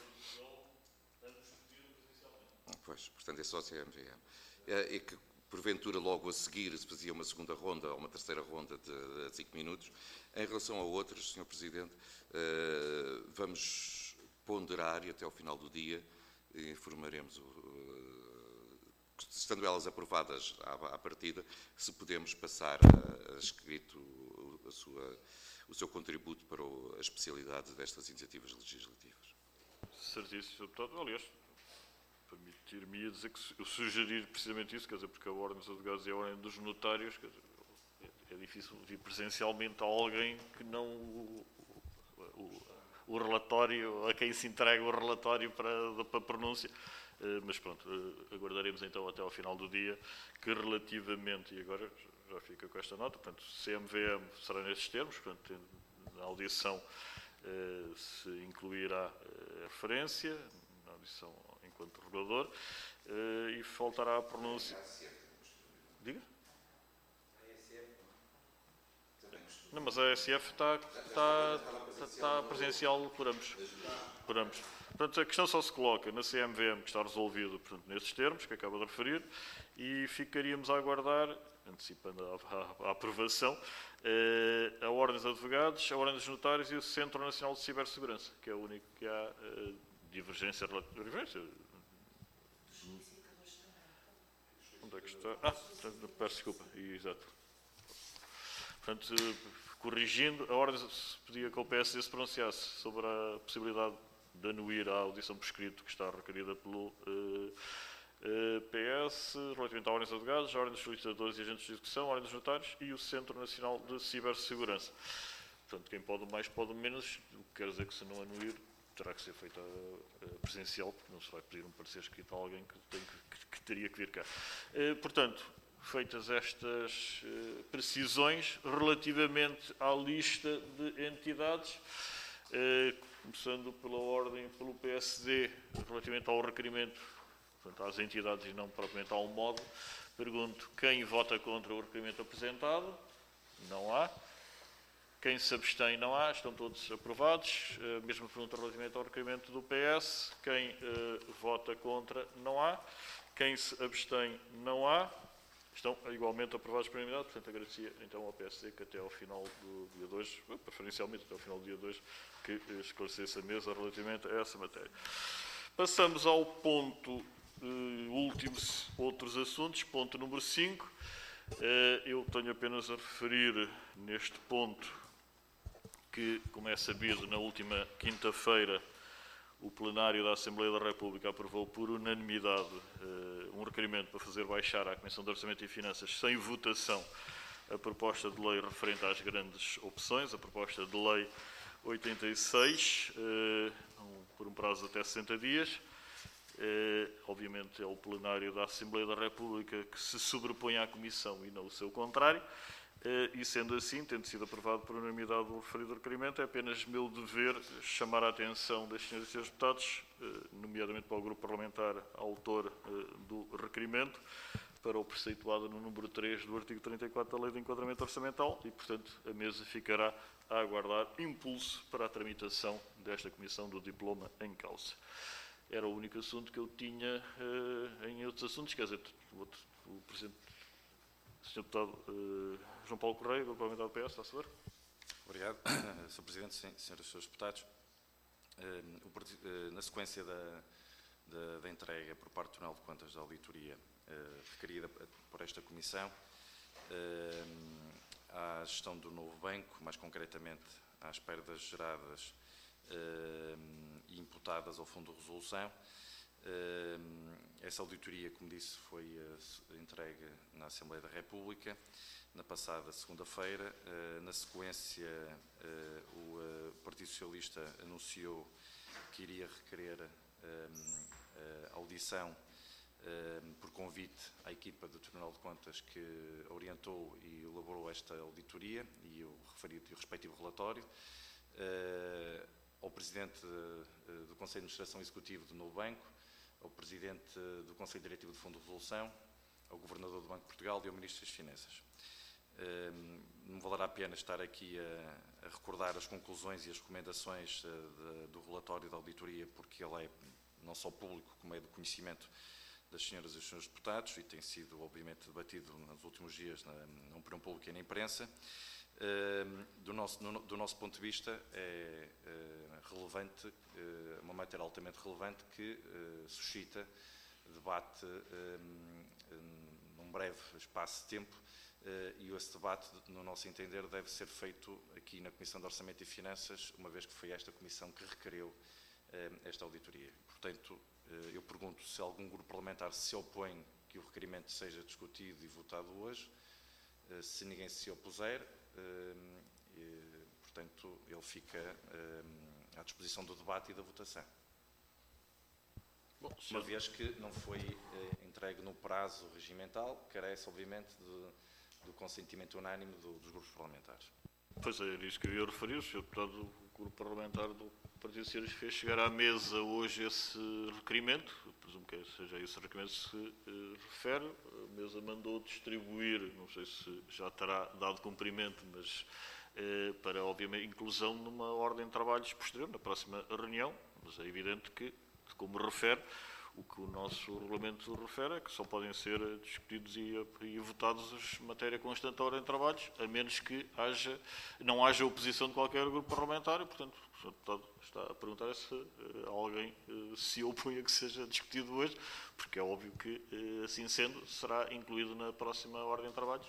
F: Pois, portanto, é só a CMVM. E que, porventura, logo a seguir se fazia uma segunda ronda ou uma terceira ronda de 5 minutos. Em relação a outras, Sr. Presidente, vamos ponderar e até ao final do dia informaremos, estando elas aprovadas à partida, se podemos passar a escrito o seu contributo para a especialidade destas iniciativas legislativas.
A: Certíssimo, Sr. Deputado. Aliás, permitir-me dizer que eu sugerir precisamente isso, quer dizer, porque a Ordem dos Advogados e a Ordem dos Notários, quer dizer, é difícil vir presencialmente a alguém que não o relatório, a quem se entrega o relatório para pronúncia. Mas pronto, aguardaremos então até ao final do dia, que relativamente, e agora já fica com esta nota, portanto, CMVM será nestes termos, portanto, na audição se incluirá a referência, na audição enquanto regulador, e faltará a pronúncia. Diga? Não, mas a ASF está presencial por ambos. Portanto, a questão só se coloca na CMVM, que está resolvido, portanto, nesses termos, que acaba de referir, e ficaríamos a aguardar, antecipando a aprovação, a Ordem dos Advogados, a Ordem dos Notários e o Centro Nacional de Cibersegurança, que é o único que há divergência. Onde é que está? Peço desculpa, exato. Portanto, corrigindo, a Ordem pedia que o PSD se pronunciasse sobre a possibilidade de anuir a audição por escrito que está requerida pelo PS, relativamente à Ordem dos Advogados, a Ordem dos Solicitadores e Agentes de Execução, a Ordem dos Notários e o Centro Nacional de Cibersegurança. Portanto, quem pode mais, pode menos, o que quer dizer que se não anuir, terá que ser feita presencial, porque não se vai pedir um parecer escrito a alguém que teria que vir cá. Portanto, feitas estas precisões relativamente à lista de entidades, começando pela ordem, pelo PSD, relativamente ao requerimento, portanto, às entidades e não propriamente ao modo, pergunto quem vota contra o requerimento apresentado? Não há. Quem se abstém? Não há. Estão todos aprovados. A mesma pergunta relativamente ao requerimento do PS. Quem vota contra? Não há. Quem se abstém? Não há. Estão igualmente aprovados por unanimidade, portanto, agradecia então ao PSD que até ao final do dia 2, preferencialmente até ao final do dia 2, que esclarecesse a mesa relativamente a essa matéria. Passamos ao ponto outros assuntos, ponto número 5. Eu tenho apenas a referir neste ponto que, como é sabido, na última quinta-feira, o plenário da Assembleia da República aprovou por unanimidade um requerimento para fazer baixar à Comissão de Orçamento e Finanças, sem votação, a proposta de lei referente às grandes opções, a proposta de lei 86, por um prazo de até 60 dias. Obviamente é o plenário da Assembleia da República que se sobrepõe à Comissão e não o seu contrário. E sendo assim, tendo sido aprovado por unanimidade o referido requerimento, é apenas meu dever chamar a atenção das senhoras e senhores deputados, nomeadamente para o grupo parlamentar autor do requerimento, para o preceituado no número 3 do artigo 34 da Lei de Enquadramento Orçamental e, portanto, a mesa ficará a aguardar impulso para a tramitação desta comissão do diploma em causa. Era o único assunto que eu tinha em outros assuntos, quer dizer, o Presidente, Sr. Deputado João Paulo Correia, do Parlamentar do PS, está a saber?
G: Obrigado, Sr. Presidente, senhoras e senhores deputados. Na sequência da entrega por parte do Tribunal de Contas da auditoria requerida por esta Comissão, à gestão do novo banco, mais concretamente às perdas geradas e imputadas ao Fundo de Resolução. Essa auditoria, como disse, foi entregue na Assembleia da República na passada segunda-feira. Na sequência, o Partido Socialista anunciou que iria requerer a audição por convite à equipa do Tribunal de Contas que orientou e elaborou esta auditoria e o respectivo relatório, ao Presidente do Conselho de Administração Executivo do novo banco, ao Presidente do Conselho Diretivo do Fundo de Resolução, ao Governador do Banco de Portugal e ao Ministro das Finanças. Não valerá a pena estar aqui a recordar as conclusões e as recomendações do relatório da auditoria, porque ele é não só público, como é do conhecimento das senhoras e dos senhores deputados e tem sido, obviamente, debatido nos últimos dias na opinião pública e na imprensa. Do nosso ponto de vista, é relevante, uma matéria altamente relevante que suscita debate num breve espaço de tempo e esse debate, no nosso entender, deve ser feito aqui na Comissão de Orçamento e Finanças, uma vez que foi esta Comissão que requereu esta auditoria. Portanto, eu pergunto se algum grupo parlamentar se opõe que o requerimento seja discutido e votado hoje. Se ninguém se opuser, portanto, ele fica à disposição do debate e da votação. Bom, uma vez que não foi entregue no prazo regimental, carece, obviamente, do consentimento unânime dos grupos parlamentares.
A: Pois é, era isso que eu ia referir. O Sr. Deputado do Grupo Parlamentar do Partido Socialista fez chegar à mesa hoje esse requerimento. Eu presumo que seja esse requerimento que se refere. A mesa mandou distribuir, não sei se já terá dado cumprimento, mas para, obviamente, inclusão numa ordem de trabalhos posterior, na próxima reunião. Mas é evidente que, como refere, o que o nosso regulamento refere é que só podem ser discutidos e votados matéria constante da ordem de trabalhos, a menos que não haja oposição de qualquer grupo parlamentar. Portanto, o Sr. Deputado está a perguntar se alguém se opõe a que seja discutido hoje, porque é óbvio que, assim sendo, será incluído na próxima ordem de trabalhos.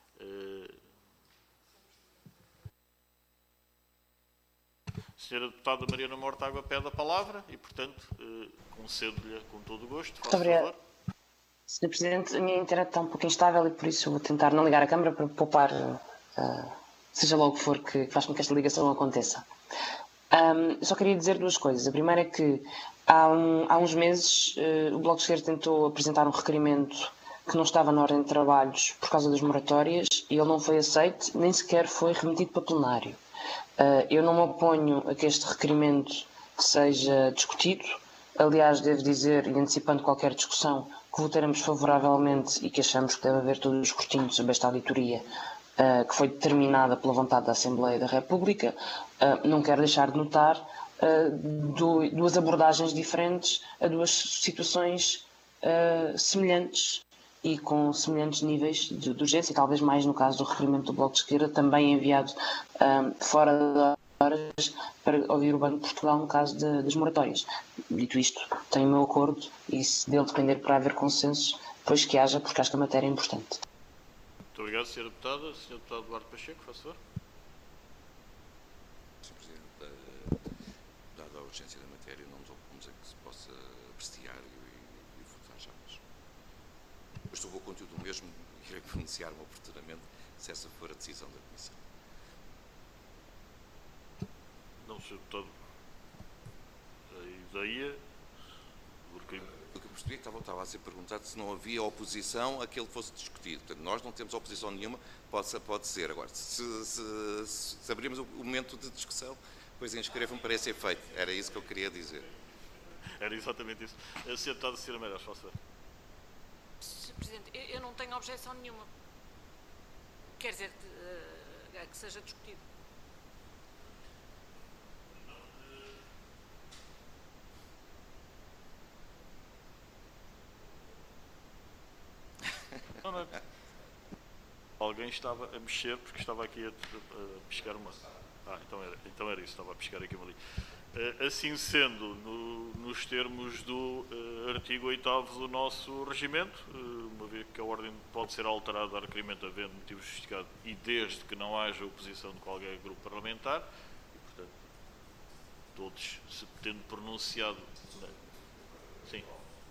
A: A senhora deputada Mariana Mortágua pede a palavra e, portanto, concedo-lhe com todo o gosto.
H: Muito obrigada. Sr. Presidente, a minha internet está um pouco instável e por isso vou tentar não ligar a câmara para poupar, seja lá o que for que faz com que esta ligação aconteça. Só queria dizer duas coisas. A primeira é que há uns meses o Bloco de Esquerda tentou apresentar um requerimento que não estava na ordem de trabalhos por causa das moratórias e ele não foi aceito, nem sequer foi remetido para plenário. Eu não me oponho a que este requerimento seja discutido. Aliás, devo dizer, e antecipando qualquer discussão, que votaremos favoravelmente e que achamos que deve haver todos os escrutínio sobre esta auditoria que foi determinada pela vontade da Assembleia da República. Não quero deixar de notar duas abordagens diferentes a duas situações semelhantes e com semelhantes níveis de urgência, talvez mais no caso do requerimento do Bloco de Esquerda, também enviado fora horas para ouvir o Banco de Portugal no caso das moratórias. Dito isto, tenho o meu acordo e se dele depender para haver consenso, depois que haja, porque acho que a matéria é importante.
A: Muito obrigado, Sra. Deputada. Sr. Deputado Duarte Pacheco, faz favor.
F: Sr. Presidente, dada a urgência da matéria, não nos opomos a que se possa apreciar e votar já, mas sobre o conteúdo do mesmo, irei pronunciar-me oportunamente se essa for a decisão da Comissão.
A: Não, Sr. Deputado. A ideia... Porque...
F: O que eu percebi estava a ser perguntado se não havia oposição a que ele fosse discutido. Portanto, nós não temos oposição nenhuma, pode ser. Agora, se abrirmos o momento de discussão, depois inscrevam-me para esse efeito. Era isso que eu queria dizer.
A: Era exatamente isso. Sr. Deputado Cira Meirelles, faça favor.
C: Sr. Presidente, eu não tenho objeção nenhuma. Quer dizer, que seja discutido.
A: Não. Alguém estava a mexer porque estava aqui a piscar uma... então era isso, estava a piscar aqui uma ali. Assim sendo, nos termos do artigo 8º do nosso regimento, uma vez que a ordem pode ser alterada a requerimento havendo motivo justificado e desde que não haja oposição de qualquer grupo parlamentar, e portanto, todos se tendo pronunciado... Sim.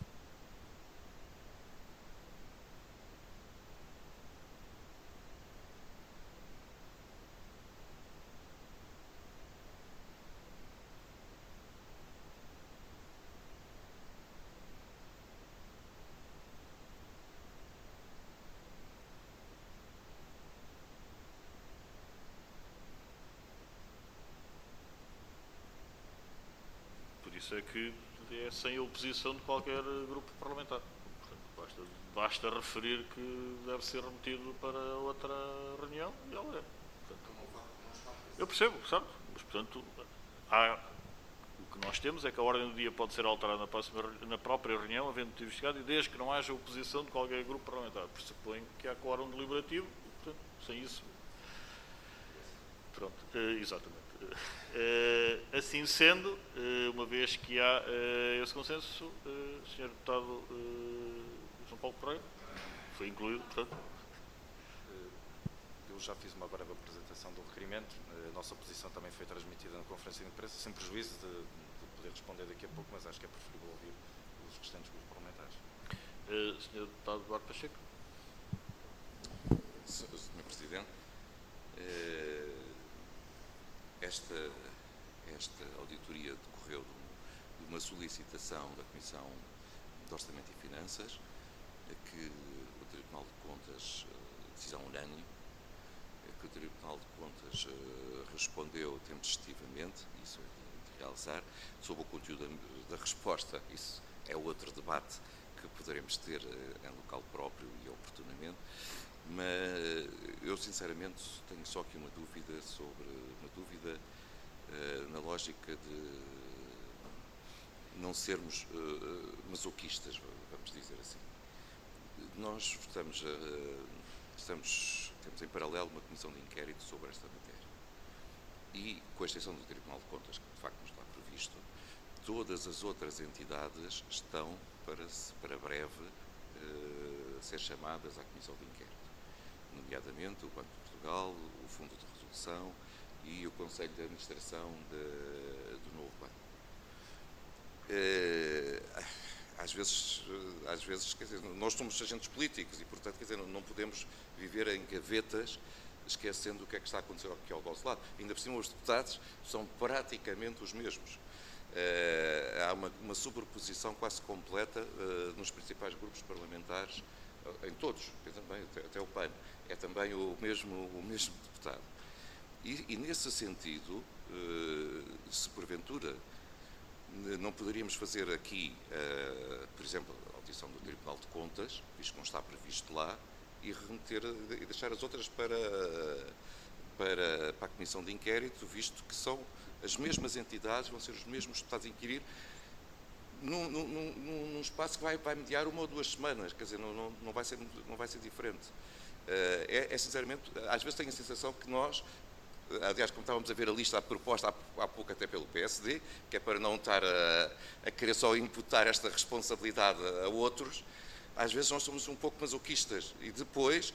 A: Isso é que é sem a oposição de qualquer grupo parlamentar. Portanto, basta referir que deve ser remetido para outra reunião e ela é. Portanto, eu percebo, sabe? Mas, portanto, o que nós temos é que a ordem do dia pode ser alterada na própria reunião, havendo motivo justificado, e desde que não haja oposição de qualquer grupo parlamentar. Pressupõe que há quórum deliberativo, e, portanto, sem isso. Pronto, exatamente. Assim sendo, uma vez que há esse consenso, Sr. Deputado João Paulo Pereira, foi incluído, portanto.
G: Eu já fiz uma breve apresentação do requerimento, a nossa posição também foi transmitida na conferência de imprensa, sem prejuízo de poder responder daqui a pouco, mas acho que é preferível ouvir os restantes grupos parlamentares.
A: Sr. Deputado Duarte Pacheco.
F: Sr. Presidente, esta auditoria decorreu de uma solicitação da Comissão de Orçamento e Finanças, a que o Tribunal de Contas, decisão unânime, a que o Tribunal de Contas respondeu tempestivamente, isso é de realçar, sobre o conteúdo da resposta, isso é outro debate que poderemos ter em local próprio e oportunamente, mas eu sinceramente tenho só aqui uma dúvida na lógica de não sermos masoquistas, vamos dizer assim. Nós temos em paralelo uma comissão de inquérito sobre esta matéria e, com a exceção do Tribunal de Contas, que de facto não está previsto, todas as outras entidades estão para breve ser chamadas à comissão de inquérito, nomeadamente o Banco de Portugal, o Fundo de Resolução e o Conselho de Administração do novo banco. Às vezes, quer dizer, nós somos agentes políticos e, portanto, quer dizer, não podemos viver em gavetas esquecendo o que é que está a acontecer aqui ao nosso lado. Ainda por cima, os deputados são praticamente os mesmos. Há uma superposição quase completa nos principais grupos parlamentares, em todos, também, até o PAN, é também o mesmo deputado. E nesse sentido, se porventura não poderíamos fazer aqui, por exemplo, a audição do Tribunal de Contas, visto que não está previsto lá, e deixar as outras para a Comissão de Inquérito, visto que são as mesmas entidades, vão ser os mesmos deputados a inquirir, num espaço que vai mediar 1 ou 2 semanas, quer dizer, não vai ser diferente. Sinceramente, às vezes tenho a sensação que nós aliás, como estávamos a ver a lista proposta há pouco até pelo PSD, que é para não estar a querer só imputar esta responsabilidade a outros, às vezes nós somos um pouco masoquistas e depois,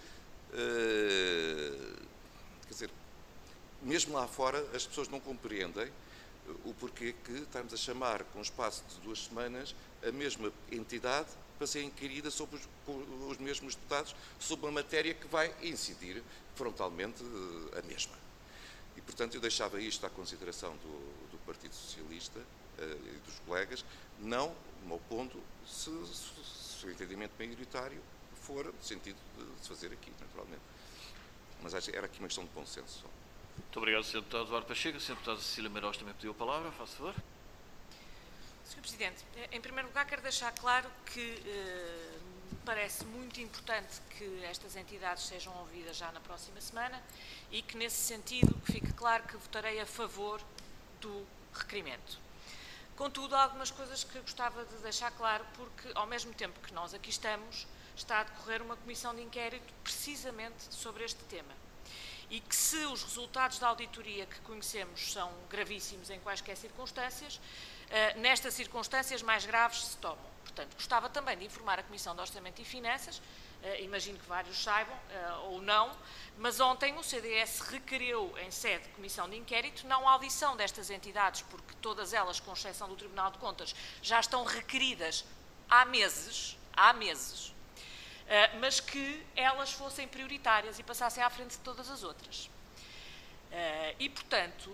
F: quer dizer, mesmo lá fora as pessoas não compreendem o porquê que estamos a chamar, com um espaço de 2 semanas, a mesma entidade para ser inquirida sobre os mesmos deputados sobre uma matéria que vai incidir frontalmente a mesma. E, portanto, eu deixava isto à consideração do Partido Socialista e dos colegas, não me opondo se o entendimento maioritário for no sentido de se fazer aqui, naturalmente. Mas acho que era aqui uma questão de bom senso só.
A: Muito obrigado, Sr. Deputado Duarte Pacheco. A Sra. Deputada Cecília Meiroz também pediu a palavra. Faça favor.
C: Sr. Presidente, em primeiro lugar quero deixar claro que me parece muito importante que estas entidades sejam ouvidas já na próxima semana e que, nesse sentido, fique claro que votarei a favor do requerimento. Contudo, há algumas coisas que gostava de deixar claro, porque, ao mesmo tempo que nós aqui estamos, está a decorrer uma comissão de inquérito precisamente sobre este tema. E que, se os resultados da auditoria que conhecemos são gravíssimos em quaisquer circunstâncias, nestas circunstâncias mais graves se tomam. Portanto, gostava também de informar a Comissão de Orçamento e Finanças, imagino que vários saibam, ou não, mas ontem o CDS requeriu, em sede de Comissão de Inquérito, não a audição destas entidades, porque todas elas, com exceção do Tribunal de Contas, já estão requeridas há meses, mas que elas fossem prioritárias e passassem à frente de todas as outras. E, portanto,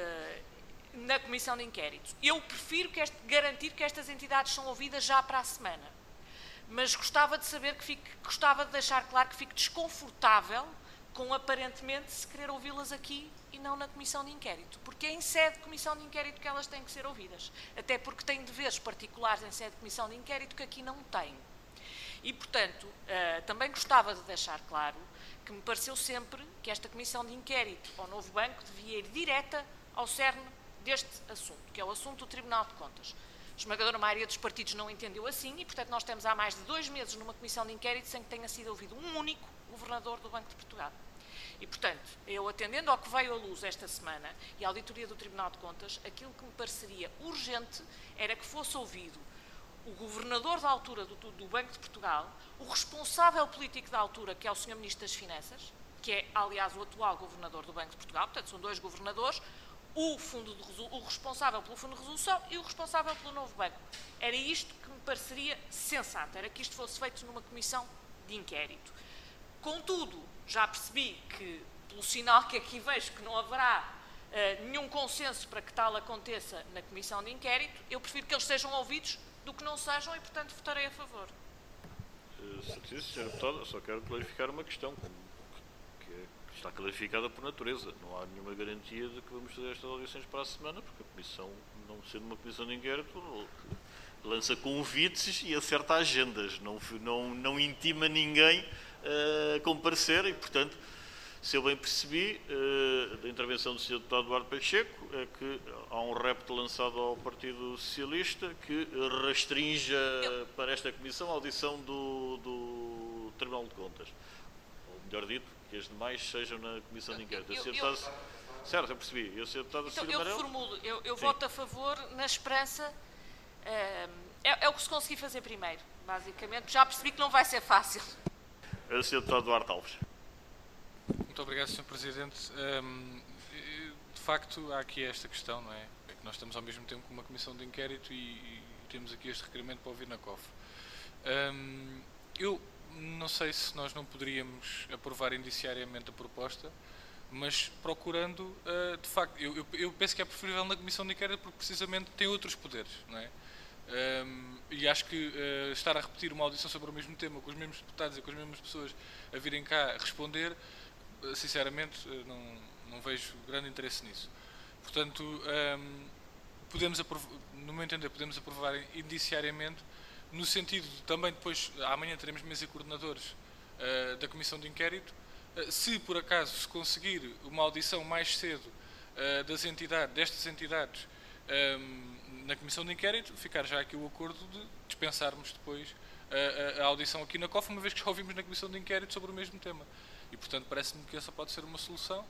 C: na Comissão de Inquérito, eu prefiro garantir que estas entidades são ouvidas já para a semana, mas gostava de deixar claro que fico desconfortável com, aparentemente, se querer ouvi-las aqui e não na Comissão de Inquérito, porque é em sede de Comissão de Inquérito que elas têm que ser ouvidas, até porque têm deveres particulares em sede de Comissão de Inquérito que aqui não têm. E, portanto, também gostava de deixar claro que me pareceu sempre que esta Comissão de Inquérito ao novo banco devia ir direta ao cerne deste assunto, que é o assunto do Tribunal de Contas. A esmagadora maioria dos partidos não entendeu assim e, portanto, nós temos há mais de 2 meses numa Comissão de Inquérito sem que tenha sido ouvido um único governador do Banco de Portugal. E, portanto, eu, atendendo ao que veio à luz esta semana e à auditoria do Tribunal de Contas, aquilo que me pareceria urgente era que fosse ouvido o governador da altura do Banco de Portugal, o responsável político da altura, que é o Sr. Ministro das Finanças, que é, aliás, o atual governador do Banco de Portugal, portanto, são 2 governadores, o responsável pelo Fundo de Resolução e o responsável pelo novo banco. Era isto que me pareceria sensato, era que isto fosse feito numa comissão de inquérito. Contudo, já percebi que, pelo sinal que aqui vejo, que não haverá nenhum consenso para que tal aconteça na comissão de inquérito, eu prefiro que eles sejam ouvidos do que não sejam e, portanto, votarei a favor.
A: Sr. Deputado, só quero clarificar uma questão, que está clarificada por natureza. Não há nenhuma garantia de que vamos fazer estas audições para a semana, porque a Comissão, não sendo uma Comissão de Inquérito, lança convites e acerta agendas, não intima ninguém a comparecer e, portanto, se eu bem percebi, da intervenção do Sr. Deputado Duarte Pacheco, é que há um repto lançado ao Partido Socialista que restrinja para esta Comissão a audição do Tribunal de Contas. Ou melhor dito, que as demais sejam na Comissão de Inquérito. Certo, eu percebi. Eu, Sr. Deputado
C: então,
A: Cecília Meiroz,
C: formulo, eu voto a favor na esperança, é o que se conseguir fazer primeiro, basicamente. Já percebi que não vai ser fácil.
A: o Sr. Deputado Duarte Alves.
E: Muito obrigado, Sr. Presidente. De facto, há aqui esta questão, não é? É que nós estamos ao mesmo tempo com uma comissão de inquérito e temos aqui este requerimento para ouvir na COF. Eu não sei se nós não poderíamos aprovar indiciariamente a proposta, mas procurando, de facto, eu penso que é preferível na comissão de inquérito porque precisamente tem outros poderes, não é? E acho que estar a repetir uma audição sobre o mesmo tema, com os mesmos deputados e com as mesmas pessoas a virem cá responder, sinceramente, não vejo grande interesse nisso. Portanto, no meu entender, podemos aprovar indiciariamente, no sentido de também depois, amanhã teremos mesa de coordenadores da Comissão de Inquérito, se por acaso se conseguir uma audição mais cedo destas entidades na Comissão de Inquérito, ficar já aqui o acordo de dispensarmos depois a audição aqui na COF, uma vez que já ouvimos na Comissão de Inquérito sobre o mesmo tema. E, portanto, parece-me que essa pode ser uma solução.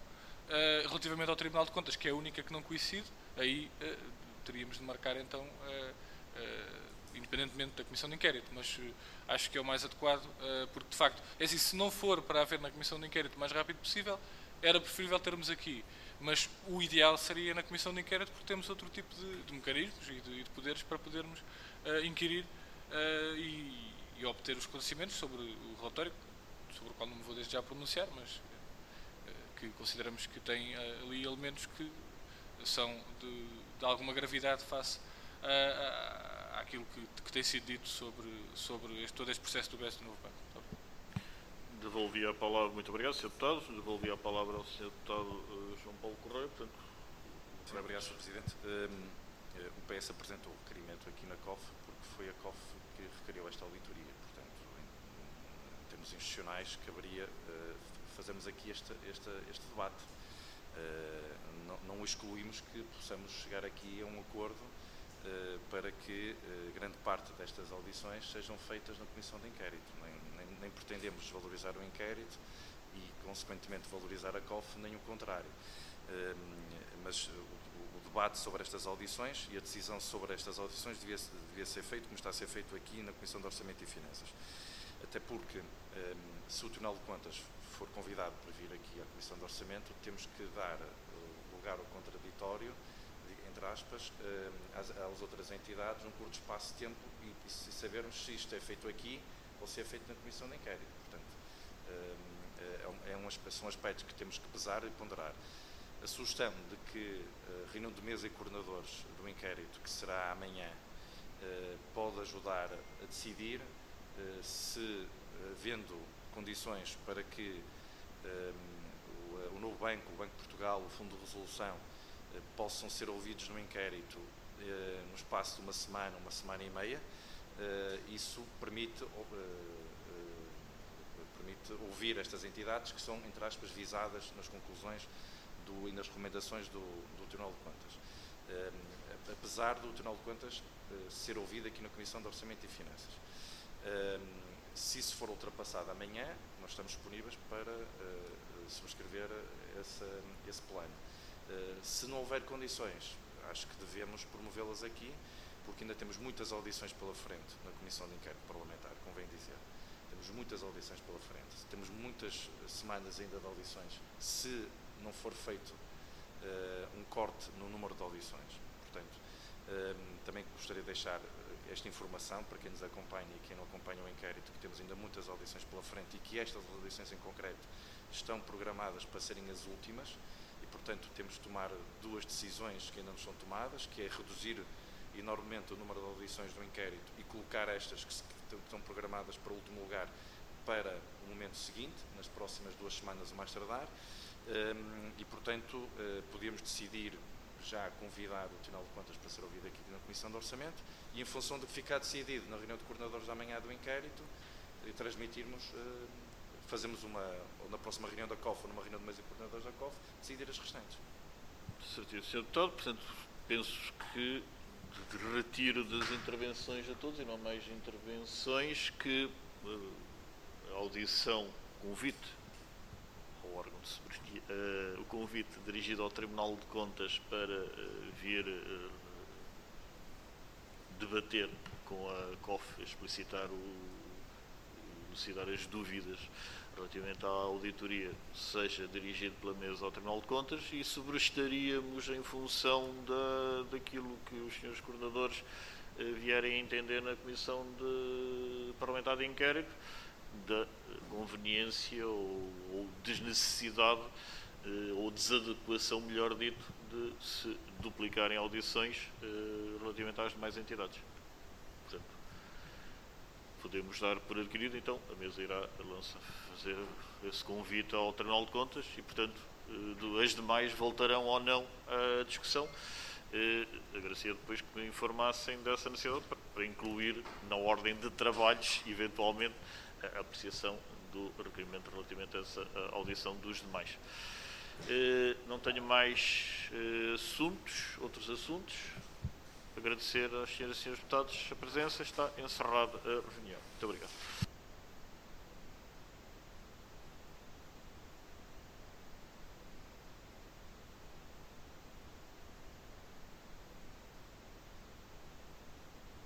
E: Relativamente ao Tribunal de Contas, que é a única que não coincide, aí teríamos de marcar então, independentemente da Comissão de Inquérito, mas acho que é o mais adequado, porque de facto, é assim, se não for para haver na Comissão de Inquérito o mais rápido possível, era preferível termos aqui, mas o ideal seria na Comissão de Inquérito, porque temos outro tipo de mecanismos e de poderes para podermos inquirir e obter os esclarecimentos sobre o relatório, sobre o qual não me vou desde já pronunciar, mas que consideramos que tem ali elementos que são de alguma gravidade face àquilo que tem sido dito sobre todo este processo do BES do Novo Banco.
A: Devolvi a palavra, muito obrigado, Sr. Deputado. Devolvi a palavra ao Sr. Deputado João Paulo Correia. Portanto,
G: muito obrigado, Sr. Presidente. O PS apresentou o requerimento aqui na COF, porque foi a COF que requeriu esta auditoria. Portanto, em termos institucionais, caberia fazermos aqui este debate. Não excluímos que possamos chegar aqui a um acordo para que grande parte destas audições sejam feitas na Comissão de Inquérito. Nem pretendemos desvalorizar o inquérito e, consequentemente, valorizar a COF, nem o contrário. Mas o debate sobre estas audições e a decisão sobre estas audições devia ser feito, como está a ser feito aqui na Comissão de Orçamento e Finanças. Até porque, se o Tribunal de Contas for convidado para vir aqui à Comissão de Orçamento, temos que dar lugar ao contraditório, entre aspas, às outras entidades, num curto espaço de tempo e sabermos se isto é feito aqui ou se é feito na Comissão de Inquérito. Portanto, são aspectos que temos que pesar e ponderar. A sugestão de que a reunião de mesa e coordenadores do inquérito, que será amanhã, pode ajudar a decidir se, havendo condições para que o novo banco, o Banco de Portugal, o Fundo de Resolução, possam ser ouvidos no inquérito no espaço de uma semana e meia, isso permite ouvir estas entidades que são, entre aspas, visadas nas conclusões e nas recomendações do Tribunal de Contas. Apesar do Tribunal de Contas ser ouvido aqui na Comissão de Orçamento e Finanças. Se isso for ultrapassado amanhã, nós estamos disponíveis para subscrever esse plano. Se não houver condições, acho que devemos promovê-las aqui, porque ainda temos muitas audições pela frente na Comissão de Inquérito Parlamentar, convém dizer. Temos muitas audições pela frente, temos muitas semanas ainda de audições, se não for feito um corte no número de audições. Portanto, também gostaria de deixar esta informação para quem nos acompanha e quem não acompanha o inquérito, que temos ainda muitas audições pela frente e que estas audições em concreto estão programadas para serem as últimas e, portanto, temos de tomar duas decisões que ainda não são tomadas, que é reduzir enormemente o número de audições do inquérito e colocar estas que estão programadas para o último lugar para o momento seguinte, nas próximas 2 semanas o mais tardar, e, portanto, podíamos decidir já convidar o Tribunal de Contas para ser ouvido aqui na Comissão de Orçamento e, em função do que ficar decidido na reunião de coordenadores da manhã do inquérito, transmitirmos, fazemos ou na próxima reunião da COF ou numa reunião de mesa de coordenadores da COF, decidir as restantes.
A: Certíssimo, Sr. Deputado. Portanto, penso que retiro das intervenções a todos e não mais intervenções, que a audição, convite ao órgão de soberania, o convite dirigido ao Tribunal de Contas para vir debater com a COF, explicitar elucidar as dúvidas relativamente à auditoria, seja dirigido pela mesa ao Tribunal de Contas, e sobrestaríamos em função daquilo que os senhores coordenadores vierem a entender na Comissão Parlamentar de Inquérito, da conveniência ou desnecessidade ou desadequação, melhor dito, de se duplicarem audições relativamente às demais entidades. Portanto, podemos dar por adquirido, então, a mesa irá fazer esse convite ao Tribunal de Contas e, portanto, as demais voltarão ou não à discussão. Agradecia depois que me informassem dessa necessidade para incluir na ordem de trabalhos, eventualmente, a apreciação do requerimento relativamente a essa audição dos demais. Não tenho mais outros assuntos. Agradecer às senhoras e senhores deputados a presença. Está encerrada a reunião. Muito obrigado.